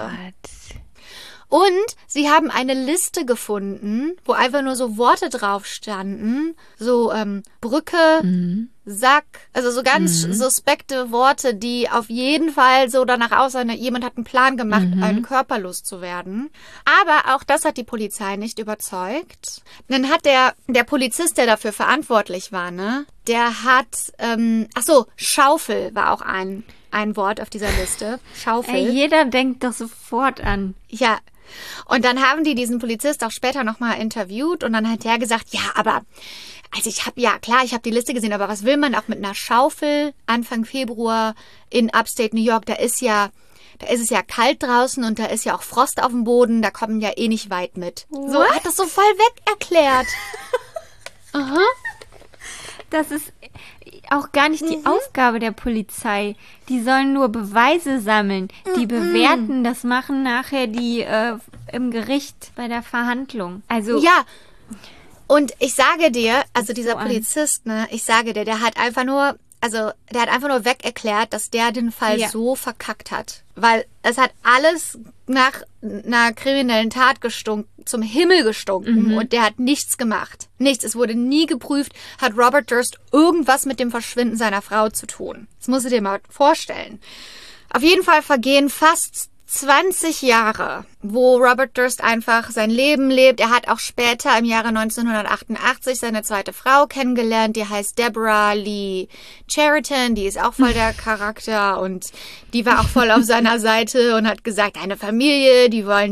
S2: Und sie haben eine Liste gefunden, wo einfach nur so Worte drauf standen, so Brücke, Sack, also so ganz suspekte Worte, die auf jeden Fall so danach aussahen, jemand hat einen Plan gemacht, einen Körper loszuwerden. Aber auch das hat die Polizei nicht überzeugt. Dann hat der Polizist, der dafür verantwortlich war, der hat, Schaufel war auch ein Wort auf dieser Liste. Schaufel.
S1: Ey, jeder denkt doch sofort an.
S2: Ja. Und dann haben die diesen Polizist auch später nochmal interviewt, und dann hat der gesagt, ja, aber, also ich habe die Liste gesehen, aber was will man auch mit einer Schaufel Anfang Februar in Upstate New York? Da ist es ja kalt draußen und da ist ja auch Frost auf dem Boden, da kommen ja eh nicht weit mit.
S1: What?
S2: So, er hat das so voll weg erklärt. Aha.
S1: Das ist auch gar nicht die Aufgabe der Polizei. Die sollen nur Beweise sammeln. Die bewerten, das machen nachher die im Gericht bei der Verhandlung. Also
S2: ja. Und ich sage dir, also dieser Polizist, der hat einfach nur weg erklärt, dass der den Fall so verkackt hat. Weil es hat alles nach einer kriminellen Tat zum Himmel gestunken, und der hat nichts gemacht. Nichts. Es wurde nie geprüft, hat Robert Durst irgendwas mit dem Verschwinden seiner Frau zu tun. Das musst du dir mal vorstellen. Auf jeden Fall vergehen fast 20 Jahre, wo Robert Durst einfach sein Leben lebt. Er hat auch später im Jahre 1988 seine zweite Frau kennengelernt. Die heißt Deborah Lee Cheriton. Die ist auch voll der Charakter, und die war auch voll auf seiner Seite und hat gesagt, deine Familie, die wollen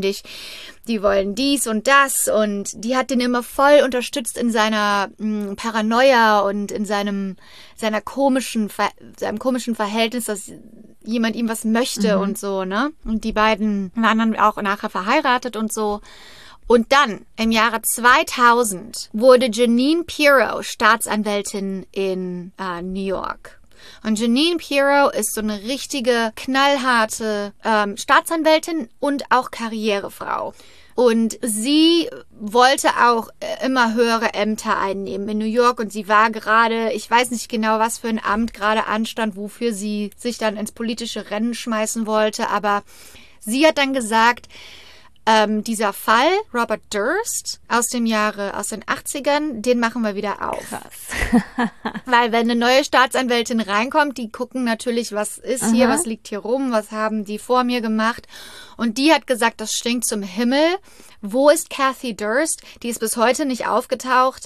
S2: dies und das, und die hat den immer voll unterstützt in seiner Paranoia und in seinem komischen Verhältnis, dass jemand ihm was möchte und so, ne? Und die beiden waren dann auch nachher verheiratet und so. Und dann, im Jahre 2000, wurde Jeanine Pirro Staatsanwältin in New York. Und Jeanine Pirro ist so eine richtige, knallharte Staatsanwältin und auch Karrierefrau. Und sie wollte auch immer höhere Ämter einnehmen in New York. Und sie war gerade, ich weiß nicht genau, was für ein Amt gerade anstand, wofür sie sich dann ins politische Rennen schmeißen wollte. Aber sie hat dann gesagt, dieser Fall, Robert Durst aus den 80ern, den machen wir wieder auf.
S1: krass.
S2: Weil wenn eine neue Staatsanwältin reinkommt, die gucken natürlich, was ist hier, was liegt hier rum, was haben die vor mir gemacht. Und die hat gesagt, das stinkt zum Himmel. Wo ist Kathy Durst? Die ist bis heute nicht aufgetaucht.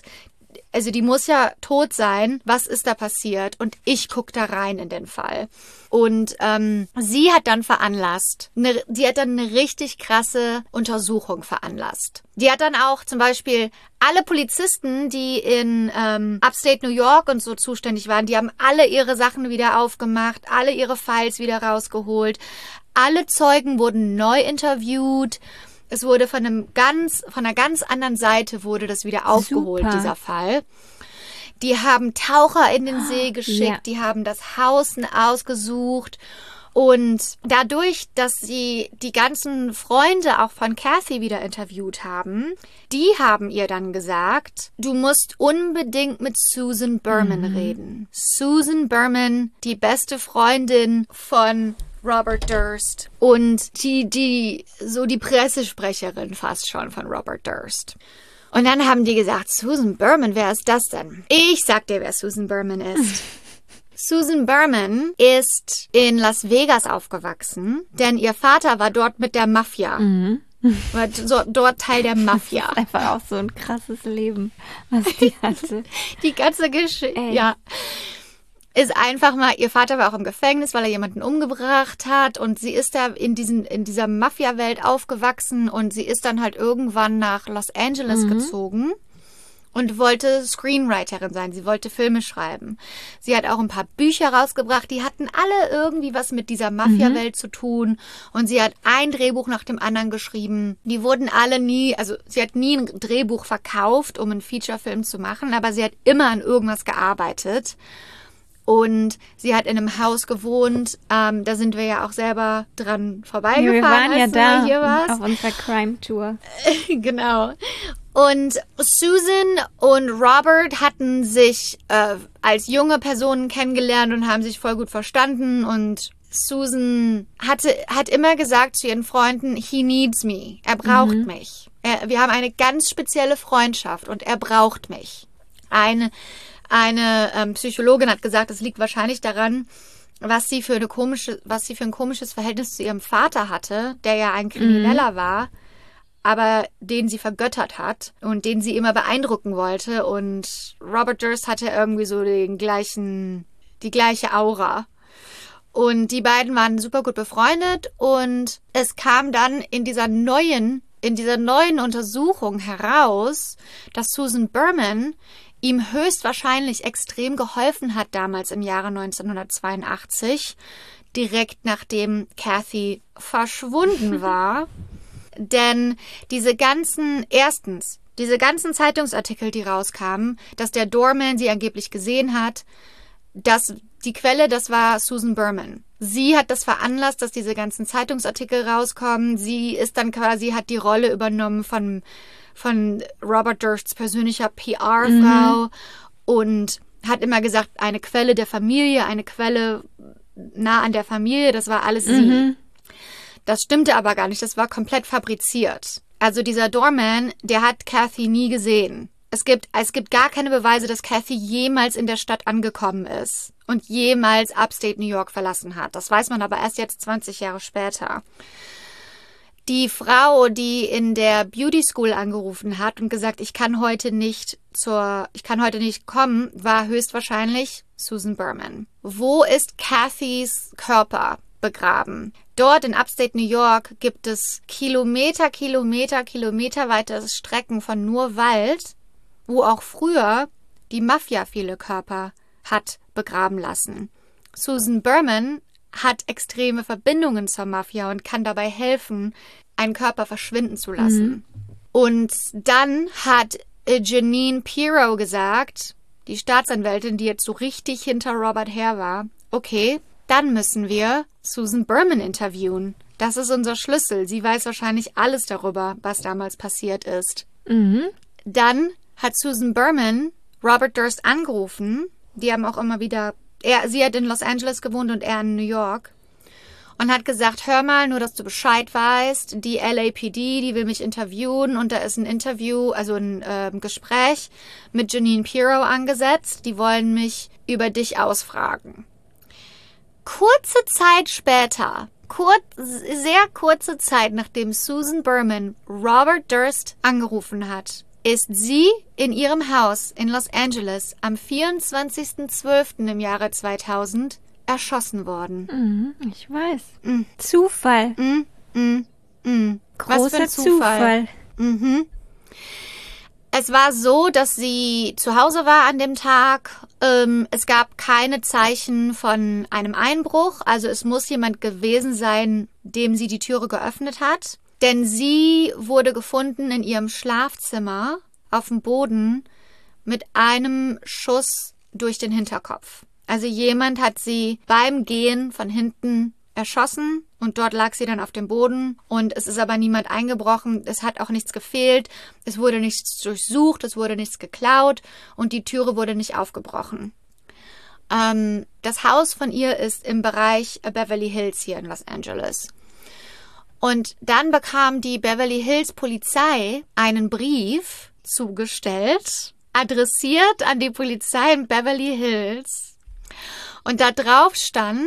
S2: die muss ja tot sein. Was ist da passiert? Und ich gucke da rein in den Fall. Und sie hat dann veranlasst, die hat dann eine richtig krasse Untersuchung veranlasst. Die hat dann auch zum Beispiel alle Polizisten, die in Upstate New York und so zuständig waren, die haben alle ihre Sachen wieder aufgemacht, alle ihre Files wieder rausgeholt. Alle Zeugen wurden neu interviewt. Es wurde von einer ganz anderen Seite wurde das wieder aufgeholt, dieser Fall. Die haben Taucher in den See geschickt, die haben das Haus ausgesucht. Und dadurch, dass sie die ganzen Freunde auch von Kathy wieder interviewt haben, die haben ihr dann gesagt, du musst unbedingt mit Susan Berman reden. Susan Berman, die beste Freundin von Robert Durst und die Pressesprecherin fast schon von Robert Durst. Und dann haben die gesagt, Susan Berman, wer ist das denn? Ich sag dir, wer Susan Berman ist. Susan Berman ist in Las Vegas aufgewachsen, denn ihr Vater war dort mit der Mafia. War dort Teil der Mafia.
S1: Das ist einfach auch so ein krasses Leben, was die hatte.
S2: Die ganze Geschichte, ja. Ist einfach mal, ihr Vater war auch im Gefängnis, weil er jemanden umgebracht hat und sie ist da in dieser Mafia-Welt aufgewachsen und sie ist dann halt irgendwann nach Los Angeles gezogen und wollte Screenwriterin sein. Sie wollte Filme schreiben. Sie hat auch ein paar Bücher rausgebracht, die hatten alle irgendwie was mit dieser Mafia-Welt zu tun und sie hat ein Drehbuch nach dem anderen geschrieben. Die wurden alle sie hat nie ein Drehbuch verkauft, um einen Featurefilm zu machen, aber sie hat immer an irgendwas gearbeitet. Und sie hat in einem Haus gewohnt, da sind wir ja auch selber dran vorbeigefahren.
S1: Ja, wir waren ja da
S2: hier warst.
S1: auf unserer Crime-Tour.
S2: Genau. Und Susan und Robert hatten sich als junge Personen kennengelernt und haben sich voll gut verstanden. Und Susan hat immer gesagt zu ihren Freunden, he needs me, er braucht mich. Wir haben eine ganz spezielle Freundschaft und er braucht mich. Eine Psychologin hat gesagt, es liegt wahrscheinlich daran, was sie für ein komisches Verhältnis zu ihrem Vater hatte, der ja ein Krimineller war, aber den sie vergöttert hat und den sie immer beeindrucken wollte. Und Robert Durst hatte irgendwie so die gleiche Aura. Und die beiden waren super gut befreundet und es kam dann in dieser neuen Untersuchung heraus, dass Susan Berman ihm höchstwahrscheinlich extrem geholfen hat damals im Jahre 1982, direkt nachdem Kathy verschwunden war. Denn diese ganzen Zeitungsartikel, die rauskamen, dass der Doorman sie angeblich gesehen hat, die Quelle, das war Susan Berman. Sie hat das veranlasst, dass diese ganzen Zeitungsartikel rauskommen. Sie ist dann quasi, hat die Rolle übernommen von Robert Dursts persönlicher PR-Frau und hat immer gesagt, eine Quelle der Familie, eine Quelle nah an der Familie, das war alles sie. Das stimmte aber gar nicht, das war komplett fabriziert. Also dieser Doorman, der hat Kathy nie gesehen. Es gibt gar keine Beweise, dass Kathy jemals in der Stadt angekommen ist und jemals Upstate New York verlassen hat. Das weiß man aber erst jetzt 20 Jahre später. Die Frau, die in der Beauty School angerufen hat und gesagt, ich kann heute nicht kommen, war höchstwahrscheinlich Susan Berman. Wo ist Kathys Körper begraben? Dort in Upstate New York gibt es kilometerweite Strecken von nur Wald, wo auch früher die Mafia viele Körper hat begraben lassen. Susan Berman hat extreme Verbindungen zur Mafia und kann dabei helfen, einen Körper verschwinden zu lassen. Und dann hat Jeanine Pirro gesagt, die Staatsanwältin, die jetzt so richtig hinter Robert her war, okay, dann müssen wir Susan Berman interviewen. Das ist unser Schlüssel. Sie weiß wahrscheinlich alles darüber, was damals passiert ist. Dann hat Susan Berman Robert Durst angerufen. Die haben auch immer wieder, sie hat in Los Angeles gewohnt und er in New York. Und hat gesagt, hör mal, nur dass du Bescheid weißt, die LAPD, die will mich interviewen und da ist ein Interview, also ein Gespräch mit Jeanine Pirro angesetzt. Die wollen mich über dich ausfragen. Kurze Zeit später, sehr kurze Zeit nachdem Susan Berman Robert Durst angerufen hat, ist sie in ihrem Haus in Los Angeles am 24.12. im Jahre 2000 erschossen worden.
S1: Ich weiß. Zufall.
S2: Was für ein Zufall. Es war so, dass sie zu Hause war an dem Tag. Es gab keine Zeichen von einem Einbruch. Also es muss jemand gewesen sein, dem sie die Türe geöffnet hat. Denn sie wurde gefunden in ihrem Schlafzimmer auf dem Boden mit einem Schuss durch den Hinterkopf. Also jemand hat sie beim Gehen von hinten erschossen und dort lag sie dann auf dem Boden und es ist aber niemand eingebrochen, es hat auch nichts gefehlt, es wurde nichts durchsucht, es wurde nichts geklaut und die Türe wurde nicht aufgebrochen. Das Haus von ihr ist im Bereich Beverly Hills hier in Los Angeles. Und dann bekam die Beverly Hills Polizei einen Brief zugestellt, adressiert an die Polizei in Beverly Hills. Und da drauf stand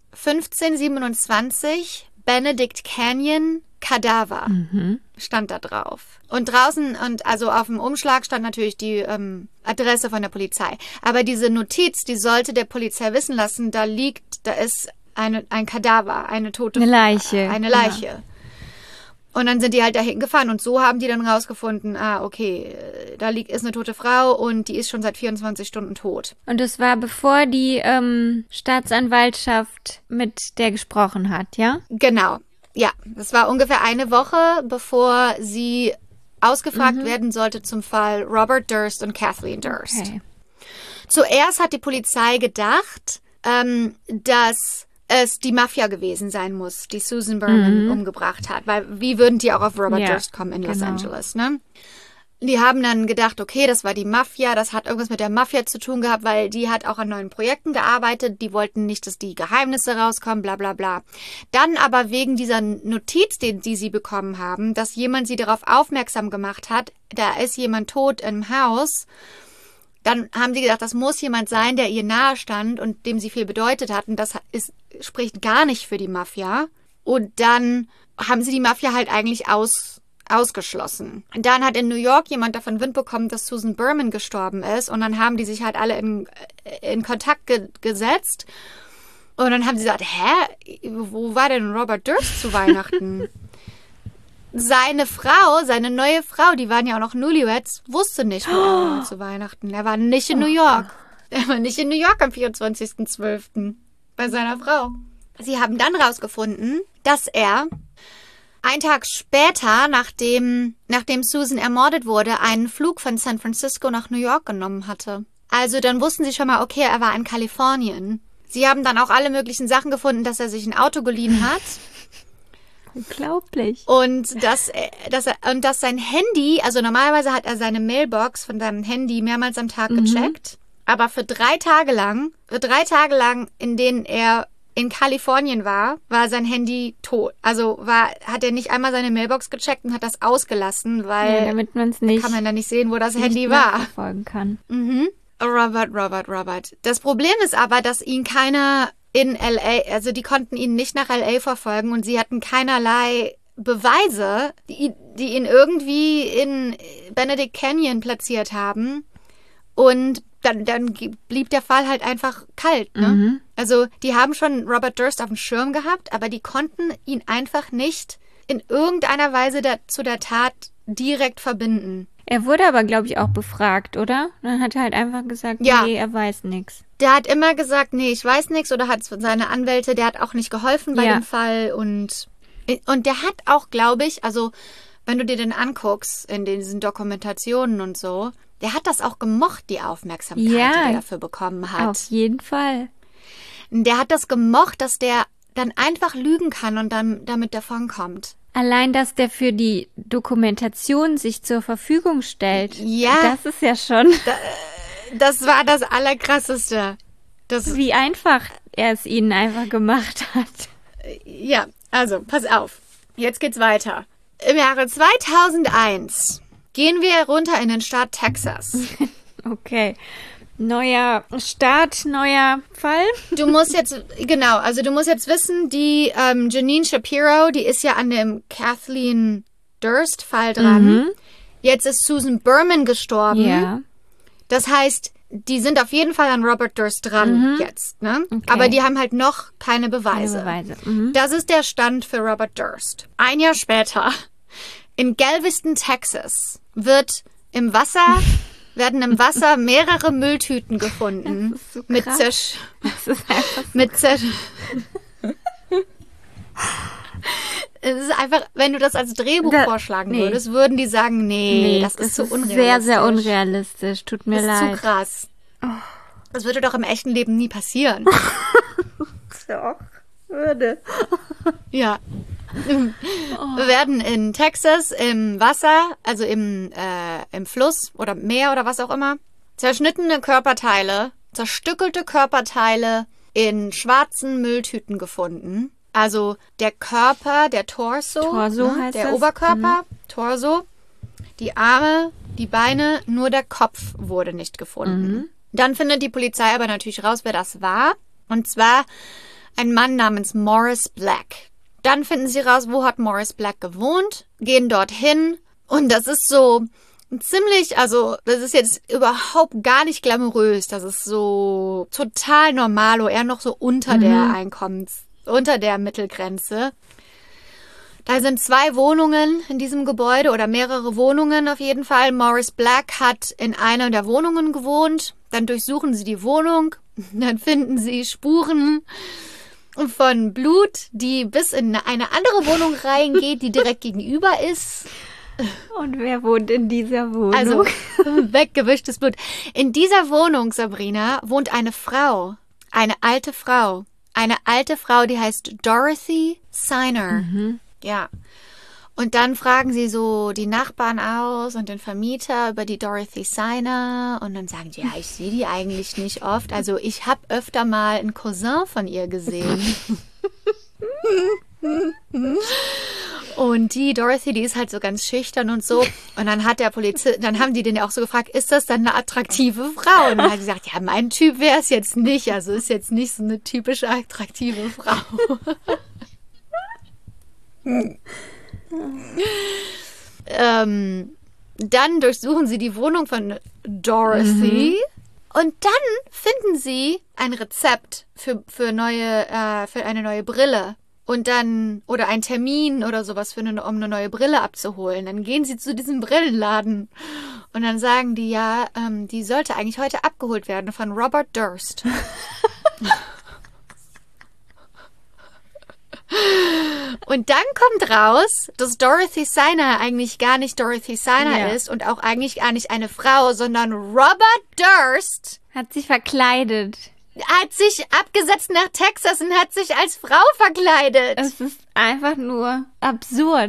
S2: 1527 Benedict Canyon Kadaver. Stand da drauf. Und draußen, und also auf dem Umschlag stand natürlich die Adresse von der Polizei. Aber diese Notiz, die sollte der Polizei wissen lassen, da ist ein Kadaver, eine tote
S1: Eine Leiche.
S2: Eine Leiche. Ja. Und dann sind die halt dahin gefahren und so haben die dann rausgefunden, okay, da ist eine tote Frau und die ist schon seit 24 Stunden tot.
S1: Und das war bevor die Staatsanwaltschaft mit der gesprochen hat, ja?
S2: Genau, ja. Das war ungefähr eine Woche, bevor sie ausgefragt werden sollte zum Fall Robert Durst und Kathleen Durst.
S1: Okay.
S2: Zuerst hat die Polizei gedacht, dass es die Mafia gewesen sein muss, die Susan Berman umgebracht hat. Weil wie würden die auch auf Robert Durst kommen in Los Angeles, ne? Die haben dann gedacht, okay, das war die Mafia, das hat irgendwas mit der Mafia zu tun gehabt, weil die hat auch an neuen Projekten gearbeitet, die wollten nicht, dass die Geheimnisse rauskommen, bla bla bla. Dann aber wegen dieser Notiz, die sie bekommen haben, dass jemand sie darauf aufmerksam gemacht hat, da ist jemand tot im Haus. Dann haben sie gedacht, das muss jemand sein, der ihr nahe stand und dem sie viel bedeutet hat. Und das spricht gar nicht für die Mafia. Und dann haben sie die Mafia halt eigentlich ausgeschlossen. Und dann hat in New York jemand davon Wind bekommen, dass Susan Berman gestorben ist. Und dann haben die sich halt alle in Kontakt gesetzt. Und dann haben sie gesagt, wo war denn Robert Durst zu Weihnachten? Seine neue Frau, die waren ja auch noch Newlyweds, wusste nicht, wo er war zu Weihnachten. Er war nicht in New York. Er war nicht in New York am 24.12. bei seiner Frau. Sie haben dann rausgefunden, dass er einen Tag später, nachdem Susan ermordet wurde, einen Flug von San Francisco nach New York genommen hatte. Also dann wussten sie schon mal, okay, er war in Kalifornien. Sie haben dann auch alle möglichen Sachen gefunden, dass er sich ein Auto geliehen hat.
S1: Unglaublich.
S2: Und dass sein Handy, also normalerweise hat er seine Mailbox von seinem Handy mehrmals am Tag gecheckt, aber für 3 Tage lang, in denen er in Kalifornien war sein Handy tot. Also hat er nicht einmal seine Mailbox gecheckt und hat das ausgelassen, weil
S1: damit man es nicht,
S2: kann man dann nicht sehen, wo das Handy war.
S1: Nachverfolgen kann.
S2: Robert. Das Problem ist aber, dass ihn keiner in L.A., also die konnten ihn nicht nach L.A. verfolgen und sie hatten keinerlei Beweise, die ihn irgendwie in Benedict Canyon platziert haben. Und dann blieb der Fall halt einfach kalt, ne? Also die haben schon Robert Durst auf dem Schirm gehabt, aber die konnten ihn einfach nicht in irgendeiner Weise zu der Tat direkt verbinden.
S1: Er wurde aber, glaube ich, auch befragt, oder? Dann hat er halt einfach gesagt, nee, er weiß nichts.
S2: Der hat immer gesagt, nee, ich weiß nichts, oder hat seine Anwälte, der hat auch nicht geholfen bei dem Fall und der hat auch, glaube ich, also wenn du dir den anguckst in diesen Dokumentationen und so, der hat das auch gemocht, die Aufmerksamkeit, die er dafür bekommen hat.
S1: Auf jeden Fall.
S2: Der hat das gemocht, dass der dann einfach lügen kann und dann damit davonkommt.
S1: Allein, dass der für die Dokumentation sich zur Verfügung stellt.
S2: Ja.
S1: Das ist ja schon...
S2: Das war das Allerkrasseste.
S1: Wie einfach er es ihnen einfach gemacht hat.
S2: Ja, also, pass auf. Jetzt geht's weiter. Im Jahre 2001 gehen wir runter in den Staat Texas.
S1: Okay. Neuer Start, neuer Fall.
S2: Du musst jetzt wissen, die Janine Shapiro, die ist ja an dem Kathleen Durst-Fall dran. Jetzt ist Susan Berman gestorben.
S1: Ja.
S2: Das heißt, die sind auf jeden Fall an Robert Durst dran jetzt. Ne?
S1: Okay.
S2: Aber die haben halt noch keine Beweise. Das ist der Stand für Robert Durst. Ein Jahr später, in Galveston, Texas, werden im Wasser mehrere Mülltüten gefunden.
S1: Das ist so
S2: mit
S1: krass. Das ist einfach so
S2: Es ist einfach, wenn du das als Drehbuch vorschlagen würdest, würden die sagen, nee, das ist zu unrealistisch.
S1: Sehr, sehr unrealistisch. Tut mir
S2: Das
S1: leid.
S2: ist zu krass. Das würde doch im echten Leben nie passieren.
S1: Doch, würde.
S2: Ja. Wir werden in Texas im Wasser, also im Fluss oder Meer oder was auch immer, zerschnittene Körperteile, zerstückelte Körperteile in schwarzen Mülltüten gefunden. Also der Körper, der Torso
S1: heißt
S2: der
S1: das?
S2: Oberkörper, Torso, die Arme, die Beine, nur der Kopf wurde nicht gefunden. Dann findet die Polizei aber natürlich raus, wer das war. Und zwar ein Mann namens Morris Black. Dann finden sie raus, wo hat Morris Black gewohnt, gehen dorthin und das ist so ziemlich, also das ist jetzt überhaupt gar nicht glamourös, das ist so total normalo, eher noch so unter unter der Mittelgrenze. Da sind 2 Wohnungen in diesem Gebäude oder mehrere Wohnungen auf jeden Fall. Morris Black hat in einer der Wohnungen gewohnt, dann durchsuchen sie die Wohnung, dann finden sie Spuren von Blut, die bis in eine andere Wohnung reingeht, die direkt gegenüber ist.
S1: Und wer wohnt in dieser Wohnung?
S2: Also weggewischtes Blut. In dieser Wohnung, Sabrina, wohnt eine Frau. Eine alte Frau. Eine alte Frau, die heißt Dorothy Siner. Ja. Und dann fragen sie so die Nachbarn aus und den Vermieter über die Dorothy Siner. Und dann sagen die, ja, ich sehe die eigentlich nicht oft. Also ich habe öfter mal einen Cousin von ihr gesehen. Und die Dorothy, die ist halt so ganz schüchtern und so. Und dann hat der Polizist, dann haben die den ja auch so gefragt, ist das dann eine attraktive Frau? Und dann hat sie gesagt, ja, mein Typ wäre es jetzt nicht. Also ist jetzt nicht so eine typische attraktive Frau. Dann durchsuchen sie die Wohnung von Dorothy und dann finden sie ein Rezept für eine neue Brille. Und dann, oder einen Termin oder sowas, um eine neue Brille abzuholen. Dann gehen sie zu diesem Brillenladen. Und dann sagen die, ja, die sollte eigentlich heute abgeholt werden von Robert Durst. Und dann kommt raus, dass Dorothy Siner eigentlich gar nicht Dorothy Siner ist und auch eigentlich gar nicht eine Frau, sondern Robert Durst
S1: Hat sich verkleidet.
S2: hat sich abgesetzt nach Texas und hat sich als Frau verkleidet.
S1: Es ist einfach nur absurd.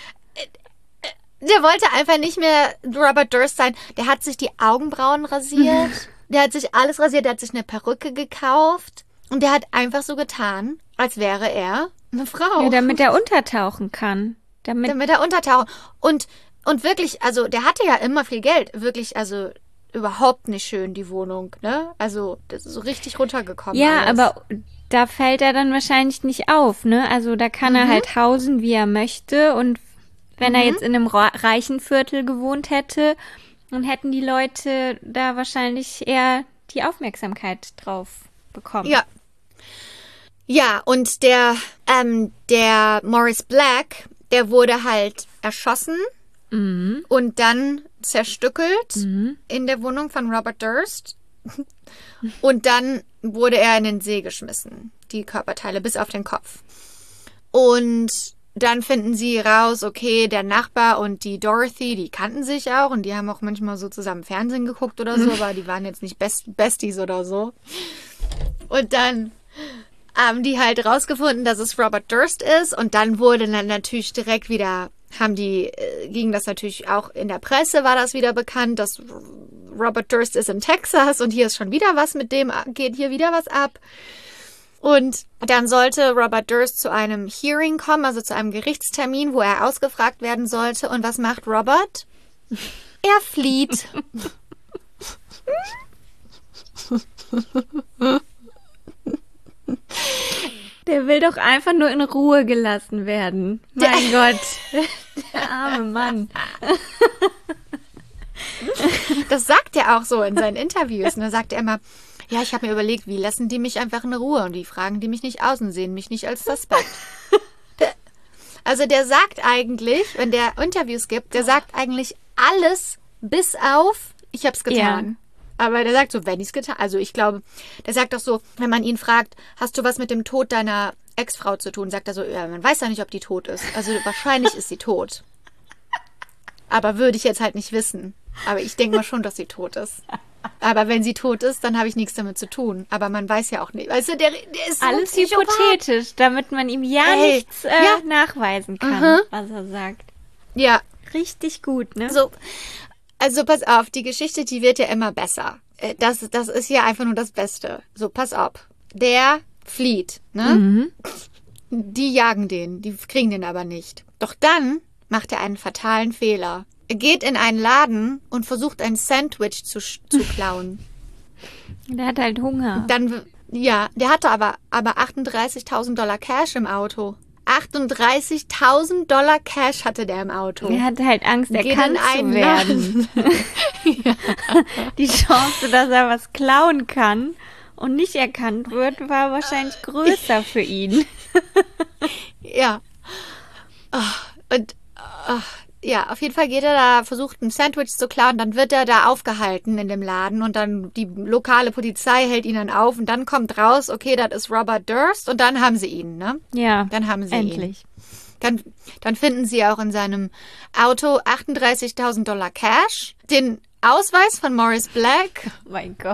S2: Der wollte einfach nicht mehr Robert Durst sein. Der hat sich die Augenbrauen rasiert. Der hat sich alles rasiert. Der hat sich eine Perücke gekauft. Und der hat einfach so getan, als wäre er eine Frau.
S1: Ja, damit er untertauchen kann.
S2: Damit er untertauchen. Und wirklich, also der hatte ja immer viel Geld. Wirklich, also überhaupt nicht schön, die Wohnung, ne? Also das ist so richtig runtergekommen.
S1: Ja,
S2: alles.
S1: aber da fällt er dann wahrscheinlich nicht auf, ne? Also da kann er halt hausen, wie er möchte. Und wenn er jetzt in einem reichen Viertel gewohnt hätte, dann hätten die Leute da wahrscheinlich eher die Aufmerksamkeit drauf bekommen.
S2: Ja. Ja, und der Morris Black, der wurde halt erschossen und dann zerstückelt in der Wohnung von Robert Durst. Und dann wurde er in den See geschmissen, die Körperteile, bis auf den Kopf. Und dann finden sie raus, okay, der Nachbar und die Dorothy, die kannten sich auch und die haben auch manchmal so zusammen Fernsehen geguckt oder so, aber die waren jetzt nicht Besties oder so. Und dann haben die halt rausgefunden, dass es Robert Durst ist und dann wurde dann natürlich direkt wieder, ging das natürlich auch in der Presse, war das wieder bekannt, dass Robert Durst ist in Texas und hier ist schon wieder was mit dem, geht hier wieder was ab. Und dann sollte Robert Durst zu einem Hearing kommen, also zu einem Gerichtstermin, wo er ausgefragt werden sollte. Und was macht Robert? Er flieht.
S1: Der will doch einfach nur in Ruhe gelassen werden. Mein Gott. Der arme Mann.
S2: Das sagt er auch so in seinen Interviews. Und da sagt er immer, ja, ich habe mir überlegt, wie lassen die mich einfach in Ruhe? Und die fragen die mich nicht aus und sehen mich nicht als Suspect. Also der sagt eigentlich, wenn der Interviews gibt, der sagt eigentlich alles bis auf, ich habe es getan. Ja. Aber der sagt so, wenn ich es getan, also ich glaube, der sagt doch so, wenn man ihn fragt, hast du was mit dem Tod deiner Ex-Frau zu tun, sagt er so, ja, man weiß ja nicht, ob die tot ist. Also wahrscheinlich ist sie tot. Aber würde ich jetzt halt nicht wissen. Aber ich denke mal schon, dass sie tot ist. Aber wenn sie tot ist, dann habe ich nichts damit zu tun. Aber man weiß ja auch nicht. Weißt du, der ist so
S1: alles hypothetisch, damit man ihm nichts nachweisen kann, was er sagt.
S2: Ja.
S1: Richtig gut, ne?
S2: So, also pass auf, die Geschichte, die wird ja immer besser. Das ist ja einfach nur das Beste. So, pass auf. Der flieht, ne? Mhm. Die jagen den, die kriegen den aber nicht. Doch dann macht er einen fatalen Fehler. Er geht in einen Laden und versucht ein Sandwich zu klauen.
S1: Der hat halt Hunger.
S2: Dann, ja, der hatte aber $38.000 Cash im Auto. $38.000 Cash hatte der im Auto.
S1: Er hatte halt Angst, erkannt zu werden. Ja. Die Chance, dass er was klauen kann und nicht erkannt wird, war wahrscheinlich größer für ihn.
S2: Ja. Ja, auf jeden Fall geht er da, versucht ein Sandwich zu klauen, dann wird er da aufgehalten in dem Laden und dann die lokale Polizei hält ihn dann auf und dann kommt raus, okay, das ist Robert Durst und dann haben sie ihn, ne?
S1: Ja,
S2: dann haben sie
S1: endlich.
S2: Ihn. Dann finden sie auch in seinem Auto $38.000 Cash, den Ausweis von Morris Black.
S1: Oh mein Gott.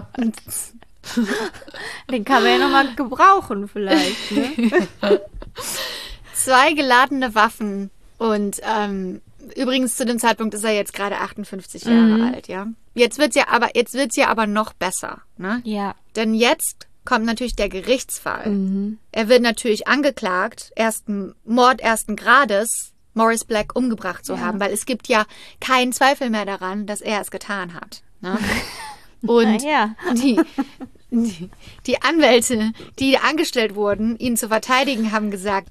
S1: Den kann man ja nochmal gebrauchen vielleicht, ne?
S2: 2 geladene Waffen und übrigens, zu dem Zeitpunkt ist er jetzt gerade 58 Jahre alt, ja. Jetzt wird's ja aber noch besser, ne?
S1: Ja.
S2: Denn jetzt kommt natürlich der Gerichtsfall. Mhm. Er wird natürlich angeklagt, Mord ersten Grades, Morris Black umgebracht zu haben, weil es gibt ja keinen Zweifel mehr daran, dass er es getan hat, ne? Und die Anwälte, die angestellt wurden, ihn zu verteidigen, haben gesagt,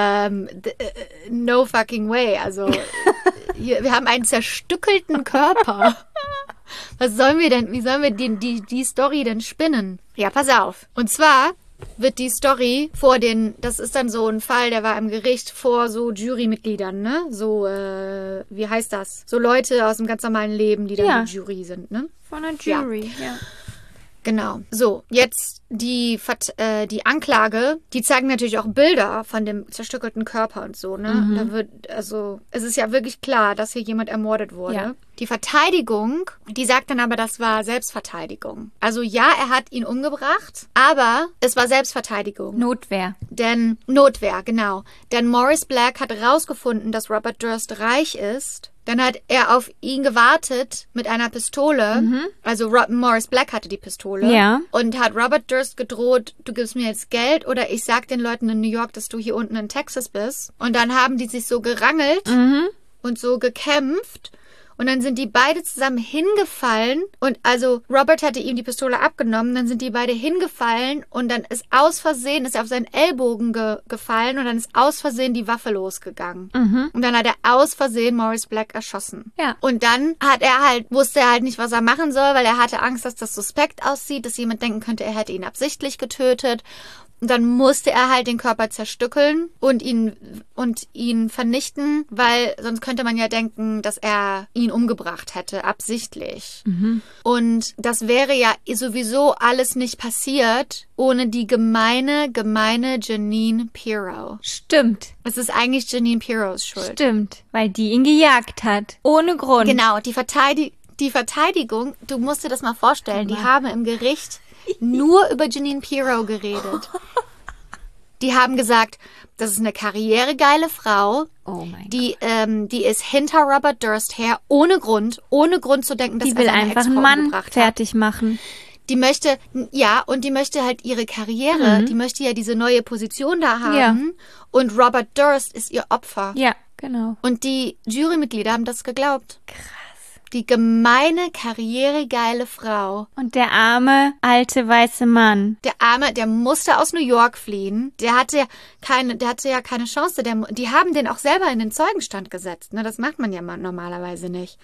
S2: no fucking way. Also, wir haben einen zerstückelten Körper. Wie sollen wir die Story denn spinnen? Ja, pass auf. Und zwar wird die Story das ist dann so ein Fall, der war im Gericht vor so Jurymitgliedern, ne? So, wie heißt das? So Leute aus dem ganz normalen Leben, die dann die Jury sind, ne?
S1: Von der Jury, ja.
S2: Genau. So, jetzt die Anklage, die zeigen natürlich auch Bilder von dem zerstückelten Körper und so, ne? Mhm. Es ist ja wirklich klar, dass hier jemand ermordet wurde. Ja. Die Verteidigung, die sagt dann aber, das war Selbstverteidigung. Also ja, er hat ihn umgebracht, aber es war Selbstverteidigung.
S1: Notwehr,
S2: genau. Denn Morris Black hat herausgefunden, dass Robert Durst reich ist. Dann hat er auf ihn gewartet mit einer Pistole. Mhm. Also Morris Black hatte die Pistole.
S1: Ja.
S2: Und hat Robert Durst gedroht, du gibst mir jetzt Geld oder ich sag den Leuten in New York, dass du hier unten in Texas bist. Und dann haben die sich so gerangelt und so gekämpft. Und dann sind die beide zusammen hingefallen und also Robert hatte ihm die Pistole abgenommen, dann sind die beide hingefallen und dann ist er auf seinen Ellbogen gefallen und dann ist aus Versehen die Waffe losgegangen. Mhm. Und dann hat er aus Versehen Morris Black erschossen.
S1: Ja.
S2: Und dann wusste er halt nicht, was er machen soll, weil er hatte Angst, dass das suspekt aussieht, dass jemand denken könnte, er hätte ihn absichtlich getötet. Und dann musste er halt den Körper zerstückeln und ihn vernichten, weil sonst könnte man ja denken, dass er ihn umgebracht hätte, absichtlich. Mhm. Und das wäre ja sowieso alles nicht passiert ohne die gemeine Jeanine Pirro.
S1: Stimmt.
S2: Es ist eigentlich Jeanine Pirros Schuld.
S1: Stimmt, weil die ihn gejagt hat. Ohne Grund.
S2: Genau, die Verteidigung, du musst dir das mal vorstellen, die haben im Gericht nur über Jeanine Pirro geredet. Die haben gesagt, das ist eine karrieregeile Frau.
S1: Oh mein
S2: Gott. Die ist hinter Robert Durst her, ohne Grund zu denken, dass
S1: er seine
S2: Ex-Frau
S1: einfach einen Mann
S2: umgebracht hat.
S1: fertig machen.
S2: Die möchte halt ihre Karriere, die möchte ja diese neue Position da haben.
S1: Ja.
S2: Und Robert Durst ist ihr Opfer.
S1: Ja, genau.
S2: Und die Jurymitglieder haben das geglaubt.
S1: Krass.
S2: Die gemeine, karrieregeile Frau.
S1: Und der arme, alte, weiße Mann.
S2: Der musste aus New York fliehen. Der hatte ja keine Chance. Die haben den auch selber in den Zeugenstand gesetzt. Ne? Das macht man ja normalerweise nicht.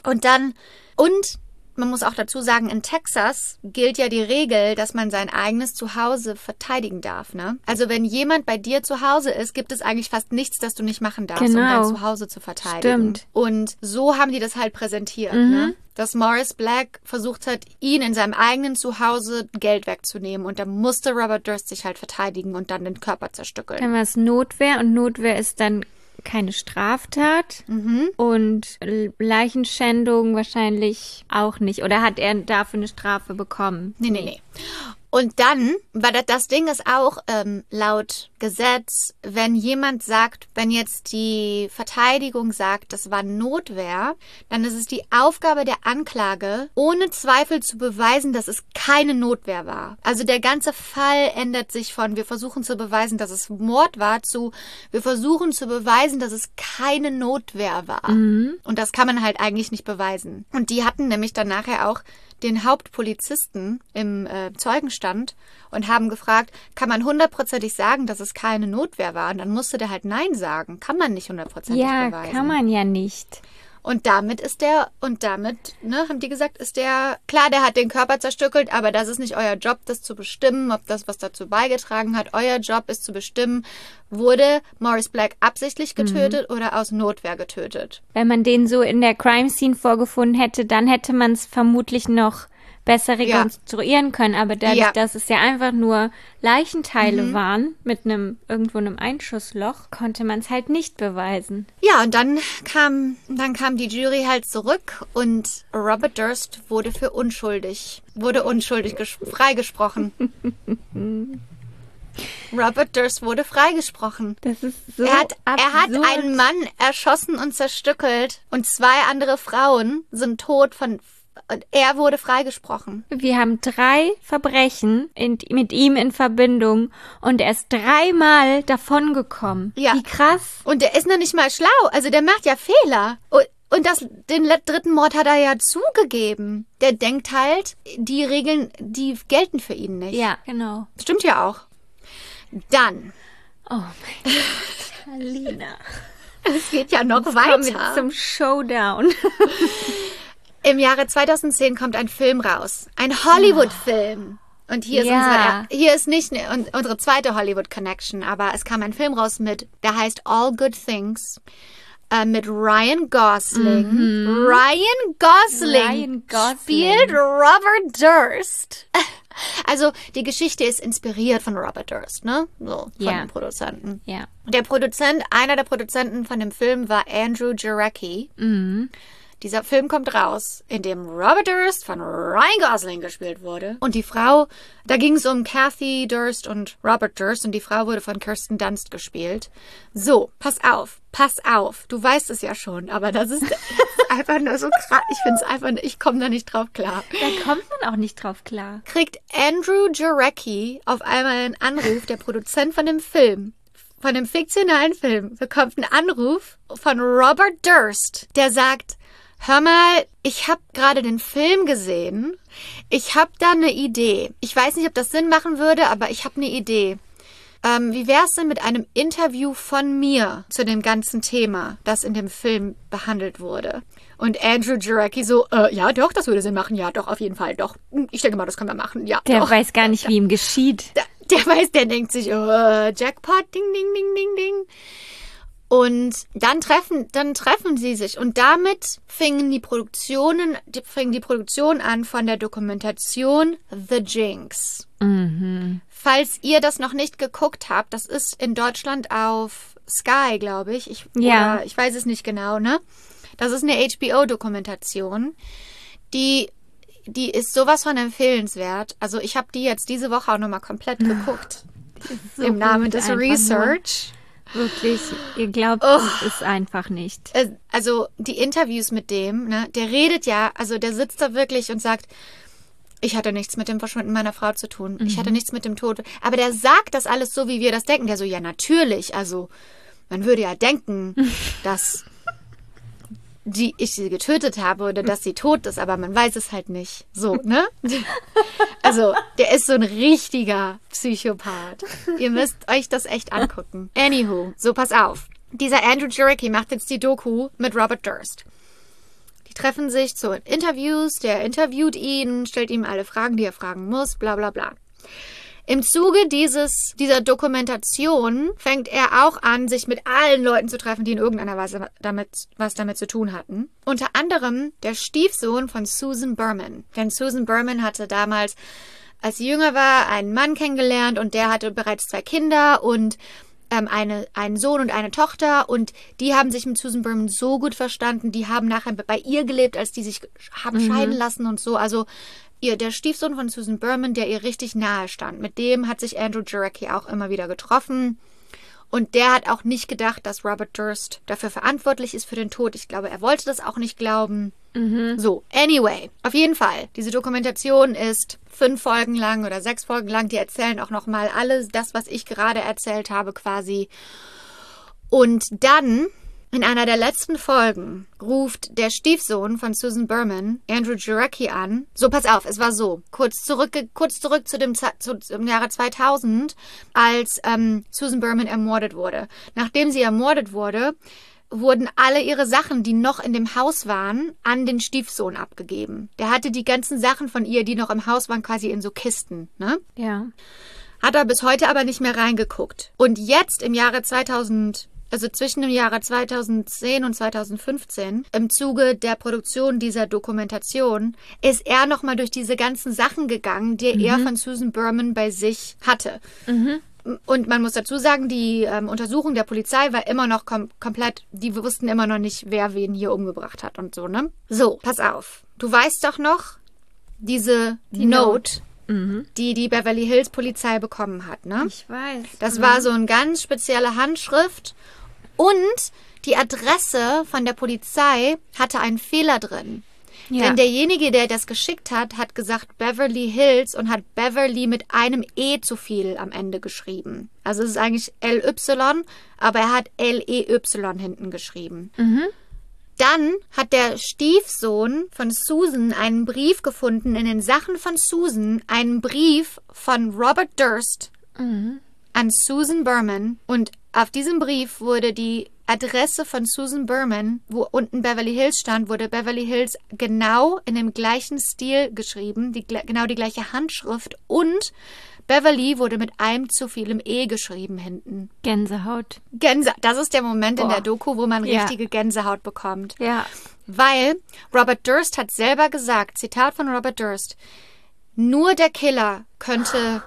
S2: Und man muss auch dazu sagen, in Texas gilt ja die Regel, dass man sein eigenes Zuhause verteidigen darf, ne? Also wenn jemand bei dir zu Hause ist, gibt es eigentlich fast nichts, das du nicht machen darfst, um dein Zuhause zu verteidigen.
S1: Stimmt.
S2: Und so haben die das halt präsentiert, ne? Dass Morris Black versucht hat, ihn in seinem eigenen Zuhause Geld wegzunehmen. Und da musste Robert Durst sich halt verteidigen und dann den Körper zerstückeln.
S1: Dann war es Notwehr und Notwehr ist dann keine Straftat und Leichenschändung wahrscheinlich auch nicht. Oder hat er dafür eine Strafe bekommen?
S2: Nee. Und dann, weil das Ding ist auch laut Gesetz, wenn jetzt die Verteidigung sagt, das war Notwehr, dann ist es die Aufgabe der Anklage, ohne Zweifel zu beweisen, dass es keine Notwehr war. Also der ganze Fall ändert sich von, wir versuchen zu beweisen, dass es Mord war, zu, wir versuchen zu beweisen, dass es keine Notwehr war. Und das kann man halt eigentlich nicht beweisen. Und die hatten nämlich dann nachher auch den Hauptpolizisten im Zeugenstand und haben gefragt, kann man 100%ig sagen, dass es keine Notwehr war? Und dann musste der halt Nein sagen. Kann man nicht 100%ig beweisen.
S1: Ja, kann man ja nicht.
S2: Und damit, haben die gesagt, klar, der hat den Körper zerstückelt, aber das ist nicht euer Job, das zu bestimmen, ob das was dazu beigetragen hat. Euer Job ist zu bestimmen, wurde Morris Black absichtlich getötet oder aus Notwehr getötet.
S1: Wenn man den so in der Crime Scene vorgefunden hätte, dann hätte man es vermutlich noch besser rekonstruieren können. Aber dadurch, dass es ja einfach nur Leichenteile waren mit irgendwo einem Einschussloch, konnte man es halt nicht beweisen.
S2: Ja, und dann kam die Jury halt zurück und Robert Durst wurde freigesprochen. Robert Durst wurde freigesprochen.
S1: Das ist so
S2: Er hat
S1: absurd.
S2: einen Mann erschossen und zerstückelt und 2 andere Frauen sind tot und er wurde freigesprochen.
S1: Wir haben 3 Verbrechen mit ihm in Verbindung und er ist 3-mal davongekommen.
S2: Ja.
S1: Wie krass.
S2: Und der ist noch nicht mal schlau. Also der macht ja Fehler. Und den 3. Mord hat er ja zugegeben. Der denkt halt, die Regeln, die gelten für ihn nicht.
S1: Ja, genau.
S2: Stimmt ja auch. Dann.
S1: Oh mein Gott, Alina.
S2: Es geht ja noch
S1: Kommen
S2: weiter.
S1: wir zum Showdown.
S2: Im Jahre 2010 kommt ein Film raus. Ein Hollywood-Film. Und hier ist nicht unsere zweite Hollywood-Connection, aber es kam ein Film raus der heißt All Good Things, mit Ryan Gosling. Ryan Gosling spielt Robert Durst. Also die Geschichte ist inspiriert von Robert Durst, ne? So, von dem Produzenten.
S1: Ja.
S2: Einer der Produzenten von dem Film war Andrew Jarecki. Dieser Film kommt raus, in dem Robert Durst von Ryan Gosling gespielt wurde. Und die Frau, da ging es um Kathy Durst und Robert Durst und die Frau wurde von Kirsten Dunst gespielt. So, pass auf. Du weißt es ja schon, aber das ist einfach nur so krass. Ich komme da nicht drauf klar.
S1: Da kommt man auch nicht drauf klar.
S2: Kriegt Andrew Jarecki auf einmal einen Anruf, der Produzent von dem Film, von dem fiktionalen Film, bekommt einen Anruf von Robert Durst, der sagt, hör mal, ich habe gerade den Film gesehen. Ich habe da eine Idee. Ich weiß nicht, ob das Sinn machen würde, aber ich habe eine Idee. Wie wär's denn mit einem Interview von mir zu dem ganzen Thema, das in dem Film behandelt wurde? Und Andrew Jarecki so, ja doch, das würde Sinn machen. Ja doch, auf jeden Fall, doch. Ich denke mal, das können wir machen. Ja,
S1: Der
S2: doch.
S1: weiß gar nicht, wie ihm geschieht.
S2: Der denkt sich, Jackpot, ding, ding, ding, ding, ding. Und dann treffen sie sich. Und damit fing die Produktion an von der Dokumentation The Jinx. Falls ihr das noch nicht geguckt habt, das ist in Deutschland auf Sky, glaube ich. Ich weiß es nicht genau, ne? Das ist eine HBO-Dokumentation. Die ist sowas von empfehlenswert. Also ich habe die jetzt diese Woche auch nochmal komplett geguckt.
S1: So
S2: im Namen des Research.
S1: Wirklich, ihr glaubt es einfach nicht.
S2: Also die Interviews mit dem, ne, der redet ja, also der sitzt da wirklich und sagt, ich hatte nichts mit dem Verschwinden meiner Frau zu tun. Ich hatte nichts mit dem Tod. Aber der sagt das alles so, wie wir das denken. Der so, ja natürlich, also man würde ja denken, dass ich sie getötet habe oder dass sie tot ist, aber man weiß es halt nicht. So, ne? Also, der ist so ein richtiger Psychopath. Ihr müsst euch das echt angucken. Anywho, so pass auf. Dieser Andrew Jarecki macht jetzt die Doku mit Robert Durst. Die treffen sich zu Interviews, der interviewt ihn, stellt ihm alle Fragen, die er fragen muss, bla bla bla. Im Zuge dieser Dokumentation fängt er auch an, sich mit allen Leuten zu treffen, die in irgendeiner Weise was damit zu tun hatten. Unter anderem der Stiefsohn von Susan Berman. Denn Susan Berman hatte damals, als sie jünger war, einen Mann kennengelernt und der hatte bereits 2 Kinder und einen Sohn und eine Tochter und die haben sich mit Susan Berman so gut verstanden, die haben nachher bei ihr gelebt, als die sich haben scheiden lassen und so. Also der Stiefsohn von Susan Berman, der ihr richtig nahe stand, mit dem hat sich Andrew Jarecki auch immer wieder getroffen. Und der hat auch nicht gedacht, dass Robert Durst dafür verantwortlich ist für den Tod. Ich glaube, er wollte das auch nicht glauben. So, anyway, auf jeden Fall. Diese Dokumentation ist 5 Folgen lang oder 6 Folgen lang. Die erzählen auch nochmal alles, das, was ich gerade erzählt habe quasi. Und dann, in einer der letzten Folgen, ruft der Stiefsohn von Susan Berman, Andrew Jarecki, an. So, pass auf, es war so. Kurz zurück zum Jahre 2000, als Susan Berman ermordet wurde. Nachdem sie ermordet wurde, wurden alle ihre Sachen, die noch in dem Haus waren, an den Stiefsohn abgegeben. Der hatte die ganzen Sachen von ihr, die noch im Haus waren, quasi in so Kisten, ne?
S1: Ja.
S2: Hat er bis heute aber nicht mehr reingeguckt. Und jetzt im Jahre 2000, also zwischen dem Jahre 2010 und 2015, im Zuge der Produktion dieser Dokumentation, ist er nochmal durch diese ganzen Sachen gegangen, die er von Susan Berman bei sich hatte. Und man muss dazu sagen, die Untersuchung der Polizei war immer noch komplett, die wussten immer noch nicht, wer wen hier umgebracht hat und so, ne? So, pass auf. Du weißt doch noch, die Note, die Beverly Hills Polizei bekommen hat, ne?
S1: Ich weiß.
S2: Das war so eine ganz spezielle Handschrift und die Adresse von der Polizei hatte einen Fehler drin.
S1: Ja.
S2: Denn derjenige, der das geschickt hat, hat gesagt Beverly Hills und hat Beverly mit einem E zu viel am Ende geschrieben. Also es ist eigentlich LY, aber er hat LEY hinten geschrieben. Dann hat der Stiefsohn von Susan einen Brief gefunden in den Sachen von Susan, einen Brief von Robert Durst an Susan Berman. Und auf diesem Brief wurde die Adresse von Susan Berman, wo unten Beverly Hills stand, wurde Beverly Hills genau in dem gleichen Stil geschrieben, genau die gleiche Handschrift und Beverly wurde mit einem zu vielem E geschrieben hinten.
S1: Gänsehaut.
S2: Das ist der Moment in der Doku, wo man richtige Gänsehaut bekommt.
S1: Ja.
S2: Weil Robert Durst hat selber gesagt, Zitat von Robert Durst, nur der Killer könnte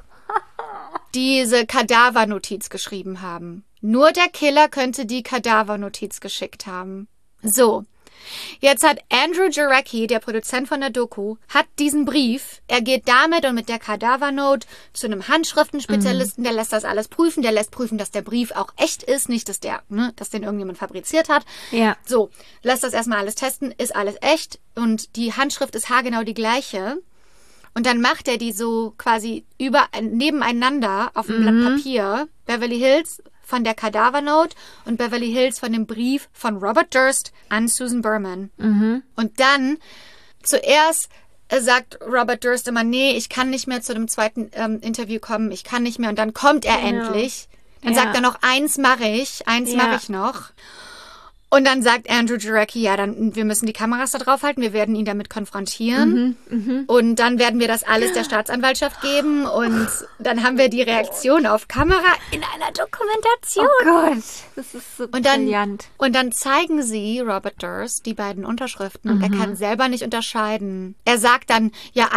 S2: diese Kadavernotiz geschrieben haben. Nur der Killer könnte die Kadavernotiz geschickt haben. So, jetzt hat Andrew Jarecki, der Produzent von der Doku, hat diesen Brief. Er geht damit und mit der Kadavernote zu einem Handschriftenspezialisten, der lässt das alles prüfen. Der lässt prüfen, dass der Brief auch echt ist, nicht, dass dass den irgendjemand fabriziert hat.
S1: Ja.
S2: So, lässt das erstmal alles testen, ist alles echt und die Handschrift ist haargenau die gleiche. Und dann macht er die so quasi nebeneinander auf dem Blatt Papier. Beverly Hills von der Kadavernote und Beverly Hills von dem Brief von Robert Durst an Susan Berman. Und dann zuerst sagt Robert Durst immer, nee, ich kann nicht mehr zu dem zweiten Interview kommen, ich kann nicht mehr. Und dann kommt er endlich. Dann sagt er noch, eins mache ich noch. Und dann sagt Andrew Jarecki, wir müssen die Kameras da drauf halten, wir werden ihn damit konfrontieren. Und dann werden wir das alles der Staatsanwaltschaft geben und dann haben wir die Reaktion auf Kamera in einer Dokumentation.
S1: Oh Gott, das ist so brillant.
S2: Und dann zeigen sie Robert Durst die beiden Unterschriften und er kann selber nicht unterscheiden. Er sagt dann,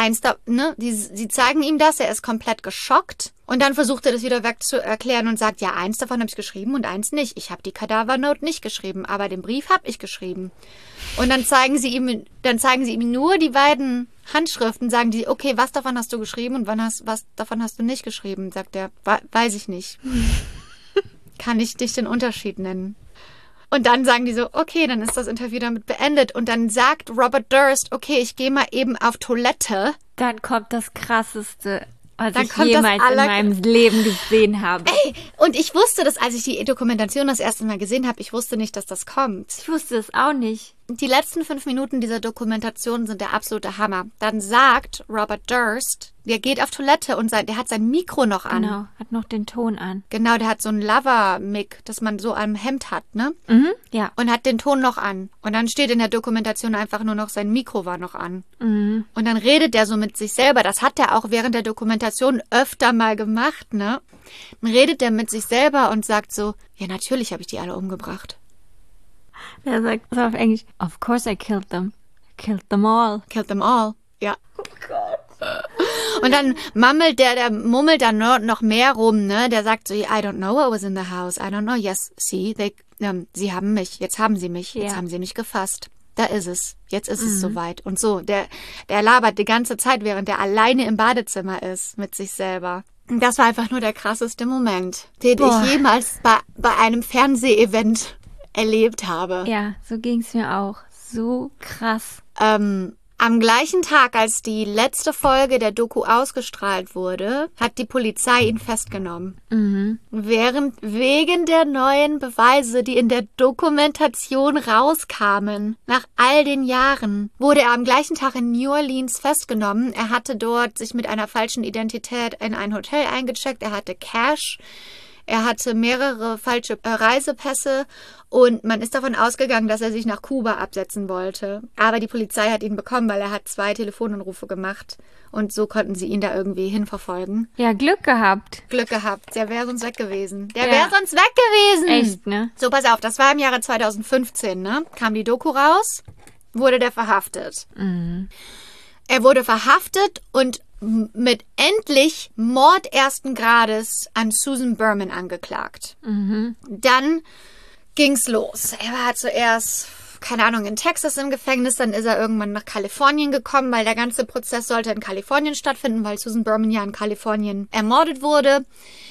S2: sie zeigen ihm das, er ist komplett geschockt. Und dann versucht er das wieder wegzuerklären und sagt, ja, eins davon habe ich geschrieben und eins nicht. Ich habe die Kadavernote nicht geschrieben, aber den Brief habe ich geschrieben. Und dann zeigen sie ihm nur die beiden Handschriften, sagen die, okay, was davon hast du geschrieben und was davon hast du nicht geschrieben? Sagt er, weiß ich nicht. Kann ich dich den Unterschied nennen? Und dann sagen die so, okay, dann ist das Interview damit beendet. Und dann sagt Robert Durst, okay, ich gehe mal eben auf Toilette.
S1: Dann kommt das Krasseste, was ich jemals in meinem Leben gesehen habe.
S2: Ey, und ich wusste das, als ich die Dokumentation das erste Mal gesehen habe, ich wusste nicht, dass das kommt.
S1: Ich wusste es auch nicht.
S2: die letzten 5 Minuten dieser Dokumentation sind der absolute Hammer. Dann sagt Robert Durst, der geht auf Toilette und der hat sein Mikro noch an.
S1: Genau, hat noch den Ton an.
S2: Genau, der hat so ein Lover-Mic, das man so am Hemd hat, ne?
S1: Mhm, ja.
S2: Und hat den Ton noch an. Und dann steht in der Dokumentation einfach nur noch, sein Mikro war noch an.
S1: Mhm.
S2: Und dann redet er so mit sich selber. Das hat er auch während der Dokumentation öfter mal gemacht, ne? Dann redet er mit sich selber und sagt so, ja, natürlich habe ich die alle umgebracht.
S1: Der sagt so auf Englisch, of course I killed them. I killed them all.
S2: Killed them all. Ja. Oh Gott. Und dann der mummelt dann noch mehr rum, ne? Der sagt so, I don't know what was in the house. I don't know. Yes, see, sie haben mich. Jetzt haben sie mich. Jetzt haben sie mich gefasst. Da ist es. Jetzt ist es soweit. Und so, der labert die ganze Zeit, während der alleine im Badezimmer ist mit sich selber. Das war einfach nur der krasseste Moment, den ich jemals bei einem Fernsehevent erlebt habe.
S1: Ja, so ging's mir auch. So krass.
S2: Am gleichen Tag, als die letzte Folge der Doku ausgestrahlt wurde, hat die Polizei ihn festgenommen.
S1: Mhm.
S2: Wegen der neuen Beweise, die in der Dokumentation rauskamen. Nach all den Jahren wurde er am gleichen Tag in New Orleans festgenommen. Er hatte dort sich mit einer falschen Identität in ein Hotel eingecheckt. Er hatte Cash. Er hatte mehrere falsche Reisepässe und man ist davon ausgegangen, dass er sich nach Kuba absetzen wollte. Aber die Polizei hat ihn bekommen, weil er hat 2 Telefonanrufe gemacht und so konnten sie ihn da irgendwie hinverfolgen.
S1: Ja, Glück gehabt.
S2: Glück gehabt. Der wäre sonst weg gewesen. Echt,
S1: ne?
S2: So, pass auf, das war im Jahre 2015, ne? Kam die Doku raus, wurde der verhaftet.
S1: Mhm.
S2: Er wurde verhaftet und mit endlich Mord ersten Grades an Susan Berman angeklagt.
S1: Mhm.
S2: Dann ging's los. Er war zuerst, keine Ahnung, in Texas im Gefängnis, dann ist er irgendwann nach Kalifornien gekommen, weil der ganze Prozess sollte in Kalifornien stattfinden, weil Susan Berman ja in Kalifornien ermordet wurde.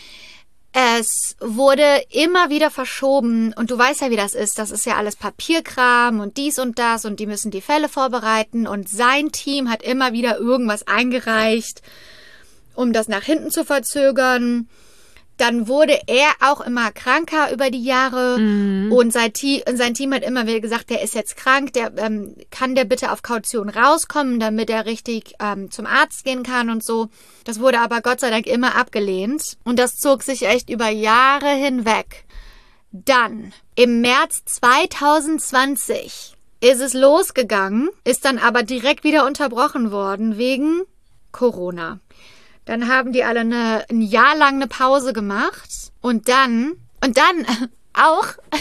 S2: Es wurde immer wieder verschoben und du weißt ja, wie das ist. Das ist ja alles Papierkram und dies und das und die müssen die Fälle vorbereiten und sein Team hat immer wieder irgendwas eingereicht, um das nach hinten zu verzögern. Dann wurde er auch immer kranker über die Jahre und sein Team hat immer wieder gesagt, der ist jetzt krank, kann der bitte auf Kaution rauskommen, damit er richtig zum Arzt gehen kann und so. Das wurde aber Gott sei Dank immer abgelehnt und das zog sich echt über Jahre hinweg. Dann, im März 2020 ist es losgegangen, ist dann aber direkt wieder unterbrochen worden wegen Corona. Dann haben die alle ein Jahr lang eine Pause gemacht und dann auch,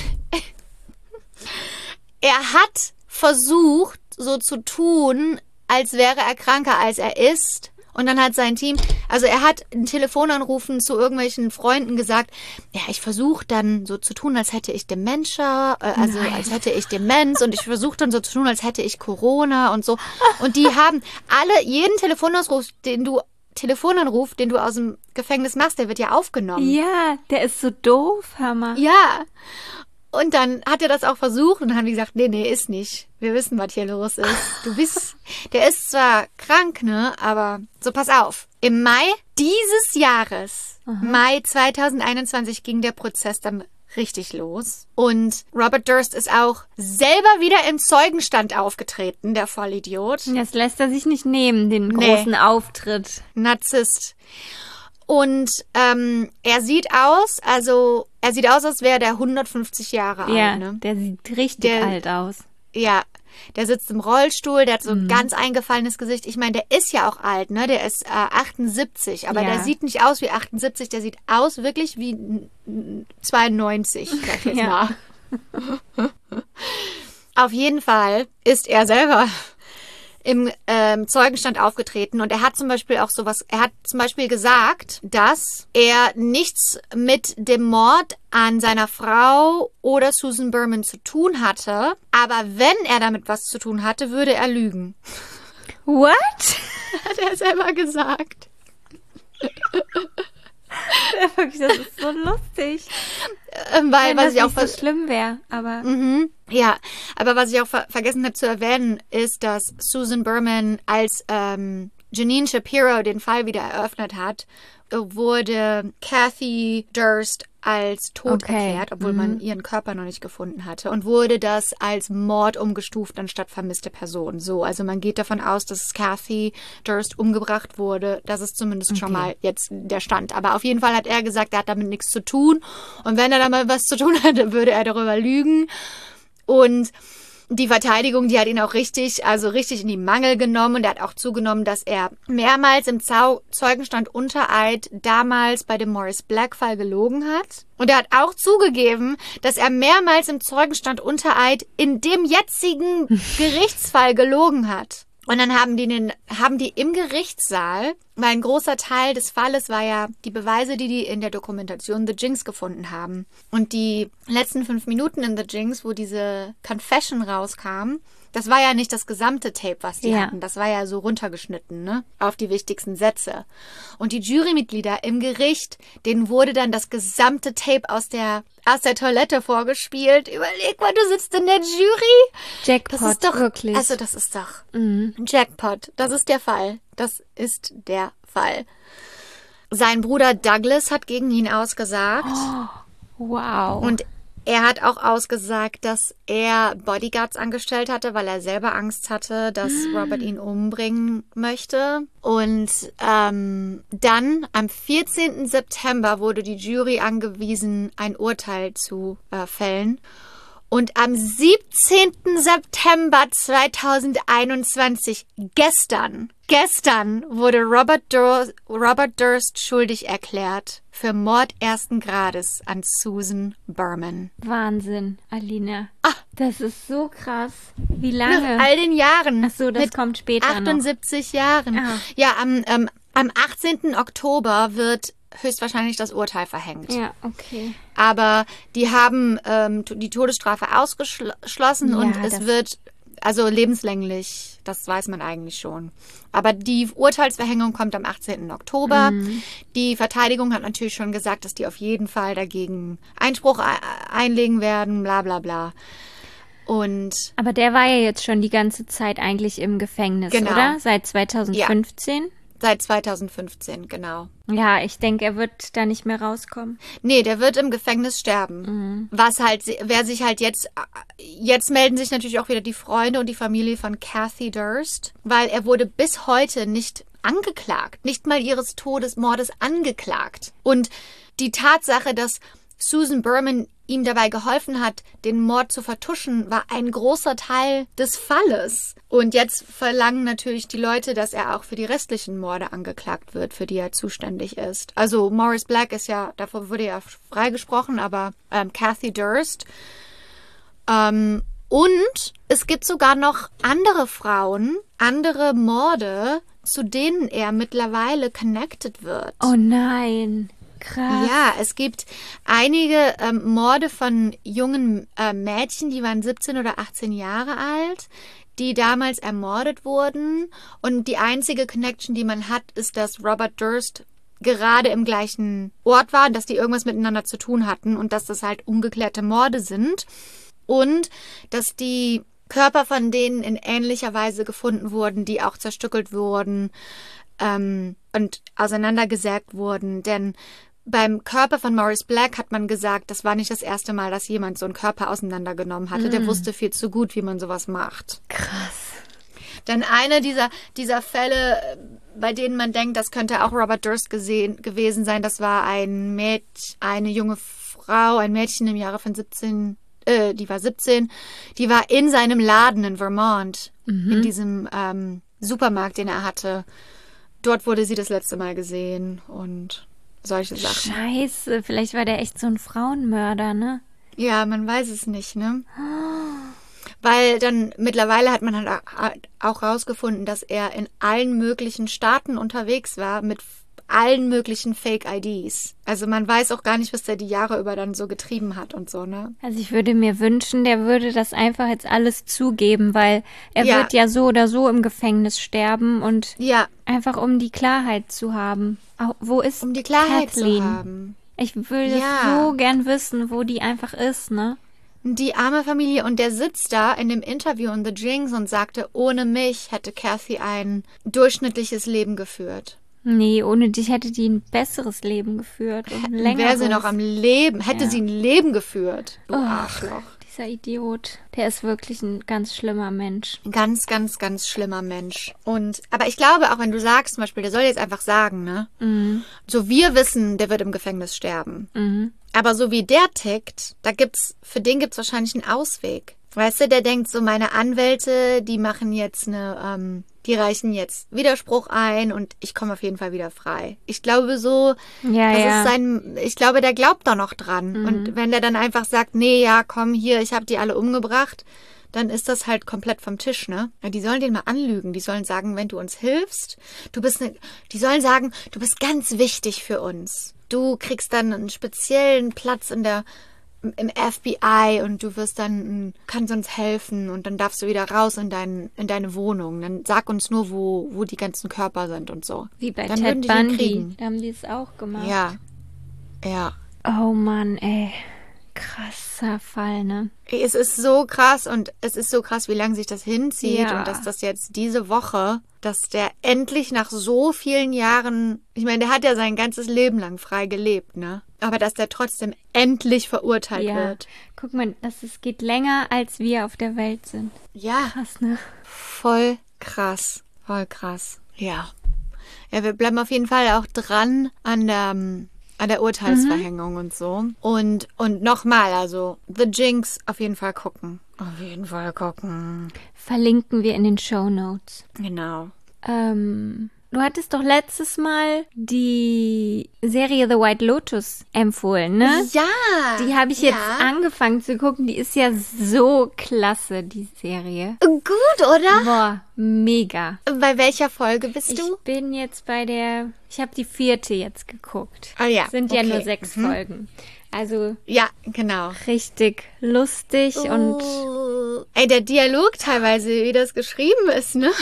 S2: er hat versucht, so zu tun, als wäre er kranker, als er ist. Und dann hat sein Team, also er hat in Telefonanrufen zu irgendwelchen Freunden gesagt, ja, ich versuche dann so zu tun, als hätte ich Dementia, als hätte ich Demenz und ich versuche dann so zu tun, als hätte ich Corona und so. Und die haben jeden Telefonanruf, den du aus dem Gefängnis machst, der wird ja aufgenommen.
S1: Ja, der ist so doof, Hammer.
S2: Ja. Und dann hat er das auch versucht und dann haben die gesagt, nee, ist nicht. Wir wissen, was hier los ist. Der ist zwar krank, ne, aber so, pass auf. Im Mai dieses Jahres, Mai 2021, ging der Prozess dann richtig los. Und Robert Durst ist auch selber wieder im Zeugenstand aufgetreten, der Vollidiot.
S1: Das lässt er sich nicht nehmen, den großen Auftritt.
S2: Narzisst. Und er sieht aus, als wäre der 150 Jahre alt.
S1: Ja,
S2: Ne?
S1: der sieht richtig alt aus.
S2: Ja, der sitzt im Rollstuhl, der hat so ein ganz eingefallenes Gesicht. Ich meine, der ist ja auch alt, ne? Der ist 78, aber der sieht nicht aus wie 78, der sieht aus wirklich wie 92, sag ich jetzt mal. Auf jeden Fall ist er selber im Zeugenstand aufgetreten und er hat zum Beispiel gesagt, dass er nichts mit dem Mord an seiner Frau oder Susan Berman zu tun hatte, aber wenn er damit was zu tun hatte, würde er lügen.
S1: What?
S2: Hat er selber gesagt.
S1: Das ist so lustig.
S2: Weil was ich auch
S1: so schlimm wäre, aber
S2: ja, aber was ich auch vergessen habe zu erwähnen, ist, dass Susan Berman, als Janine Shapiro den Fall wieder eröffnet hat, wurde Kathy Durst als tot erklärt, obwohl man ihren Körper noch nicht gefunden hatte und wurde das als Mord umgestuft anstatt vermisste Person. So, also man geht davon aus, dass Kathy Durst umgebracht wurde. Das ist zumindest schon mal jetzt der Stand. Aber auf jeden Fall hat er gesagt, er hat damit nichts zu tun. Und wenn er damit was zu tun hätte, würde er darüber lügen. Und die Verteidigung, die hat ihn auch richtig in die Mangel genommen und er hat auch zugenommen, dass er mehrmals im Zeugenstand unter Eid damals bei dem Maurice Black-Fall gelogen hat. Und er hat auch zugegeben, dass er mehrmals im Zeugenstand unter Eid in dem jetzigen Gerichtsfall gelogen hat. Und dann haben die im Gerichtssaal, weil ein großer Teil des Falles war ja die Beweise, die in der Dokumentation The Jinx gefunden haben. Und die letzten 5 Minuten in The Jinx, wo diese Confession rauskam, das war ja nicht das gesamte Tape, was die hatten. Das war ja so runtergeschnitten, ne? Auf die wichtigsten Sätze. Und die Jurymitglieder im Gericht, denen wurde dann das gesamte Tape aus der Toilette vorgespielt. Überleg mal, du sitzt in der Jury.
S1: Jackpot,
S2: das ist doch,
S1: wirklich.
S2: Also das ist doch Jackpot. Das ist der Fall. Das ist der Fall. Sein Bruder Douglas hat gegen ihn ausgesagt.
S1: Oh, wow.
S2: Und er hat auch ausgesagt, dass er Bodyguards angestellt hatte, weil er selber Angst hatte, dass Robert ihn umbringen möchte. Und dann am 14. September wurde die Jury angewiesen, ein Urteil zu fällen. Und am 17. September 2021, gestern wurde Robert Durst schuldig erklärt für Mord ersten Grades an Susan Berman.
S1: Wahnsinn, Alina. Das ist so krass. Wie lange?
S2: Nach all den Jahren.
S1: Ach so, das kommt später
S2: 78 Jahren.
S1: Ah.
S2: Ja, am 18. Oktober wird höchstwahrscheinlich das Urteil verhängt.
S1: Ja, okay.
S2: Aber die haben die Todesstrafe ausgeschlossen und es wird also lebenslänglich, das weiß man eigentlich schon. Aber die Urteilsverhängung kommt am 18. Oktober. Die Verteidigung hat natürlich schon gesagt, dass die auf jeden Fall dagegen Einspruch einlegen werden, bla bla bla.
S1: Aber der war ja jetzt schon die ganze Zeit eigentlich im Gefängnis, oder? Seit 2015?
S2: Ja. Seit 2015, genau.
S1: Ja, ich denke, er wird da nicht mehr rauskommen.
S2: Nee, der wird im Gefängnis sterben. Was halt, wer sich halt jetzt melden sich natürlich auch wieder die Freunde und die Familie von Kathy Durst, weil er wurde bis heute nicht angeklagt, nicht mal ihres Mordes angeklagt. Und die Tatsache, dass Susan Berman ihm dabei geholfen hat, den Mord zu vertuschen, war ein großer Teil des Falles. Und jetzt verlangen natürlich die Leute, dass er auch für die restlichen Morde angeklagt wird, für die er zuständig ist. Also Maurice Black davor wurde ja freigesprochen, aber Kathy Durst. Und es gibt sogar noch andere Frauen, andere Morde, zu denen er mittlerweile connected wird.
S1: Oh nein. Krass.
S2: Ja, es gibt einige Morde von jungen Mädchen, die waren 17 oder 18 Jahre alt, die damals ermordet wurden. Und die einzige Connection, die man hat, ist, dass Robert Durst gerade im gleichen Ort war, dass die irgendwas miteinander zu tun hatten und dass das halt ungeklärte Morde sind. Und dass die Körper von denen in ähnlicher Weise gefunden wurden, die auch zerstückelt wurden und auseinandergesägt wurden. Denn beim Körper von Maurice Black hat man gesagt, das war nicht das erste Mal, dass jemand so einen Körper auseinandergenommen hatte. Der wusste viel zu gut, wie man sowas macht.
S1: Krass.
S2: Denn eine dieser Fälle, bei denen man denkt, das könnte auch Robert Durst gewesen sein, das war eine junge Frau, ein Mädchen im Jahre von 17, die war 17, die war in seinem Laden in Vermont, in diesem Supermarkt, den er hatte. Dort wurde sie das letzte Mal gesehen und solche Sachen.
S1: Scheiße, vielleicht war der echt so ein Frauenmörder, ne?
S2: Ja, man weiß es nicht, ne? Weil dann mittlerweile hat man halt auch rausgefunden, dass er in allen möglichen Staaten unterwegs war mit allen möglichen Fake-IDs. Also man weiß auch gar nicht, was der die Jahre über dann so getrieben hat und so, ne?
S1: Also ich würde mir wünschen, der würde das einfach jetzt alles zugeben, weil er wird ja so oder so im Gefängnis sterben und einfach um die Klarheit zu haben. Wo ist
S2: um die Klarheit
S1: Kathleen?
S2: zu haben.
S1: Ich würde so gern wissen, wo die einfach ist, ne?
S2: Die arme Familie. Und der sitzt da in dem Interview in The Jinx und sagte, ohne mich hätte Kathy ein durchschnittliches Leben geführt.
S1: Nee, ohne dich hätte die ein besseres Leben geführt und ein längeres.
S2: Wäre sie noch am Leben, hätte sie ein Leben geführt. Du Arschloch.
S1: Dieser Idiot, der ist wirklich ein ganz schlimmer Mensch.
S2: Ein ganz, ganz, ganz schlimmer Mensch. Aber ich glaube, auch wenn du sagst, zum Beispiel, der soll jetzt einfach sagen, ne? So, wir wissen, der wird im Gefängnis sterben. Aber so wie der tickt, für den gibt's wahrscheinlich einen Ausweg. Weißt du, der denkt so, meine Anwälte, die machen jetzt die reichen jetzt Widerspruch ein und ich komme auf jeden Fall wieder frei. Ich glaube so, ich glaube, der glaubt da noch dran. Und wenn der dann einfach sagt, nee, ja, komm hier, ich habe die alle umgebracht, dann ist das halt komplett vom Tisch, ne? Die sollen den mal anlügen. Die sollen sagen, wenn du uns hilfst, die sollen sagen, du bist ganz wichtig für uns. Du kriegst dann einen speziellen Platz im FBI und du kannst uns helfen und dann darfst du wieder raus in deine Wohnung. Dann sag uns nur, wo die ganzen Körper sind und so.
S1: Wie bei
S2: dann
S1: Ted Bundy. Da haben die es auch gemacht.
S2: Ja.
S1: Oh Mann, ey. Krasser Fall, ne?
S2: Es ist so krass und es ist so krass, wie lange sich das hinzieht und dass das jetzt diese Woche, dass der endlich nach so vielen Jahren, ich meine, der hat ja sein ganzes Leben lang frei gelebt, ne? Aber dass der trotzdem endlich verurteilt wird.
S1: Guck mal, es geht länger, als wir auf der Welt sind.
S2: Ja.
S1: Krass, ne?
S2: Voll krass. Ja. Ja, wir bleiben auf jeden Fall auch dran an der Urteilsverhängung und so. Und nochmal, also The Jinx auf jeden Fall gucken.
S1: Verlinken wir in den Shownotes.
S2: Genau.
S1: Du hattest doch letztes Mal die Serie The White Lotus empfohlen, ne?
S2: Ja.
S1: Die habe ich jetzt angefangen zu gucken. Die ist ja so klasse, die Serie.
S2: Gut, oder?
S1: Boah, mega.
S2: Bei welcher Folge bist du?
S1: Ich bin jetzt ich habe die 4. jetzt geguckt.
S2: Ah ja.
S1: Sind ja nur 6 Folgen. Also.
S2: Ja, genau.
S1: Richtig lustig und.
S2: Ey, der Dialog teilweise, wie das geschrieben ist, ne?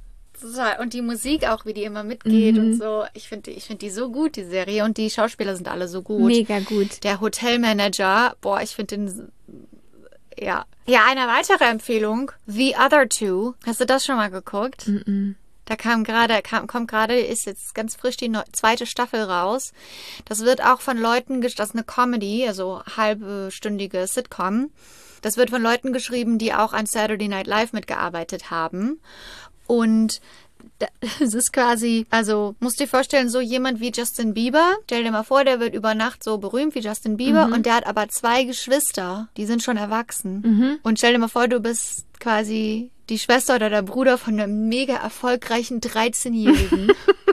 S2: Und die Musik auch, wie die immer mitgeht und so. Ich finde die so gut, die Serie. Und die Schauspieler sind alle so gut.
S1: Mega gut.
S2: Der Hotelmanager, ich finde den... Ja. Ja, eine weitere Empfehlung. The Other Two. Hast du das schon mal geguckt? Da kommt gerade, ist jetzt ganz frisch die 2. Staffel raus. Das wird auch von Leuten, das ist eine Comedy, also halbstündige Sitcom. Das wird von Leuten geschrieben, die auch an Saturday Night Live mitgearbeitet haben. Und es ist quasi, also musst dir vorstellen, so jemand wie Justin Bieber. Stell dir mal vor, der wird über Nacht so berühmt wie Justin Bieber und der hat aber 2 Geschwister, die sind schon erwachsen. Und stell dir mal vor, du bist quasi die Schwester oder der Bruder von einem mega erfolgreichen 13-Jährigen.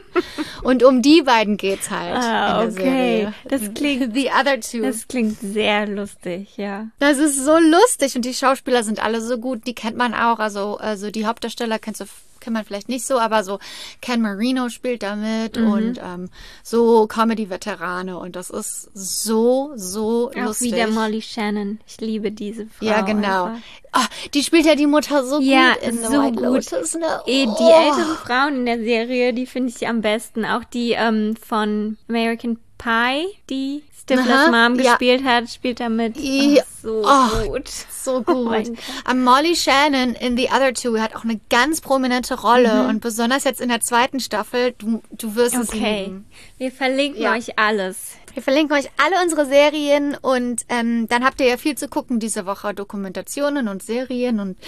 S2: Und um die beiden geht's halt in der Serie.
S1: Das klingt
S2: The Other Two.
S1: Das klingt sehr lustig, ja.
S2: Das ist so lustig und die Schauspieler sind alle so gut, die kennt man auch. Also die Hauptdarsteller kennt man vielleicht nicht so, aber so Ken Marino spielt da mit und so Comedy-Veterane und das ist so lustig.
S1: Auch wieder Molly Shannon. Ich liebe diese Frau.
S2: Ja, genau. Oh, die spielt ja die Mutter so gut in The White Lotus. Ne?
S1: Die älteren Frauen in der Serie, die finde ich am besten. Auch die von American Pie, die Stiflers Mom gespielt hat, spielt da mit. So gut.
S2: So gut. Molly Shannon in The Other Two hat auch eine ganz prominente Rolle und besonders jetzt in der 2. Staffel, du wirst es lieben.
S1: Wir verlinken euch alles.
S2: Wir verlinken euch alle unsere Serien und dann habt ihr ja viel zu gucken diese Woche. Dokumentationen und Serien und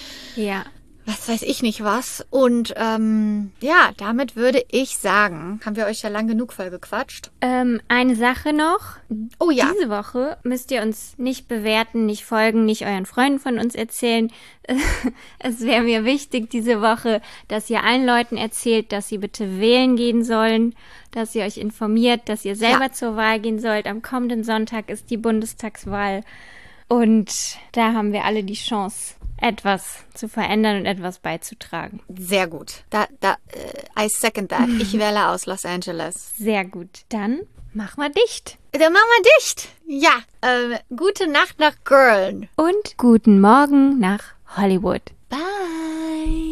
S2: was weiß ich nicht was. Und damit würde ich sagen, haben wir euch ja lang genug voll gequatscht.
S1: Eine Sache noch.
S2: Oh ja.
S1: Diese Woche müsst ihr uns nicht bewerten, nicht folgen, nicht euren Freunden von uns erzählen. Es wäre mir wichtig diese Woche, dass ihr allen Leuten erzählt, dass sie bitte wählen gehen sollen, dass ihr euch informiert, dass ihr selber zur Wahl gehen sollt. Am kommenden Sonntag ist die Bundestagswahl und da haben wir alle die Chance, etwas zu verändern und etwas beizutragen.
S2: Sehr gut. I second that. Ich wähle aus Los Angeles.
S1: Sehr gut. Dann mach mal dicht.
S2: Dann machen wir dicht. Ja. Gute Nacht nach Köln.
S1: Und guten Morgen nach Hollywood.
S2: Bye.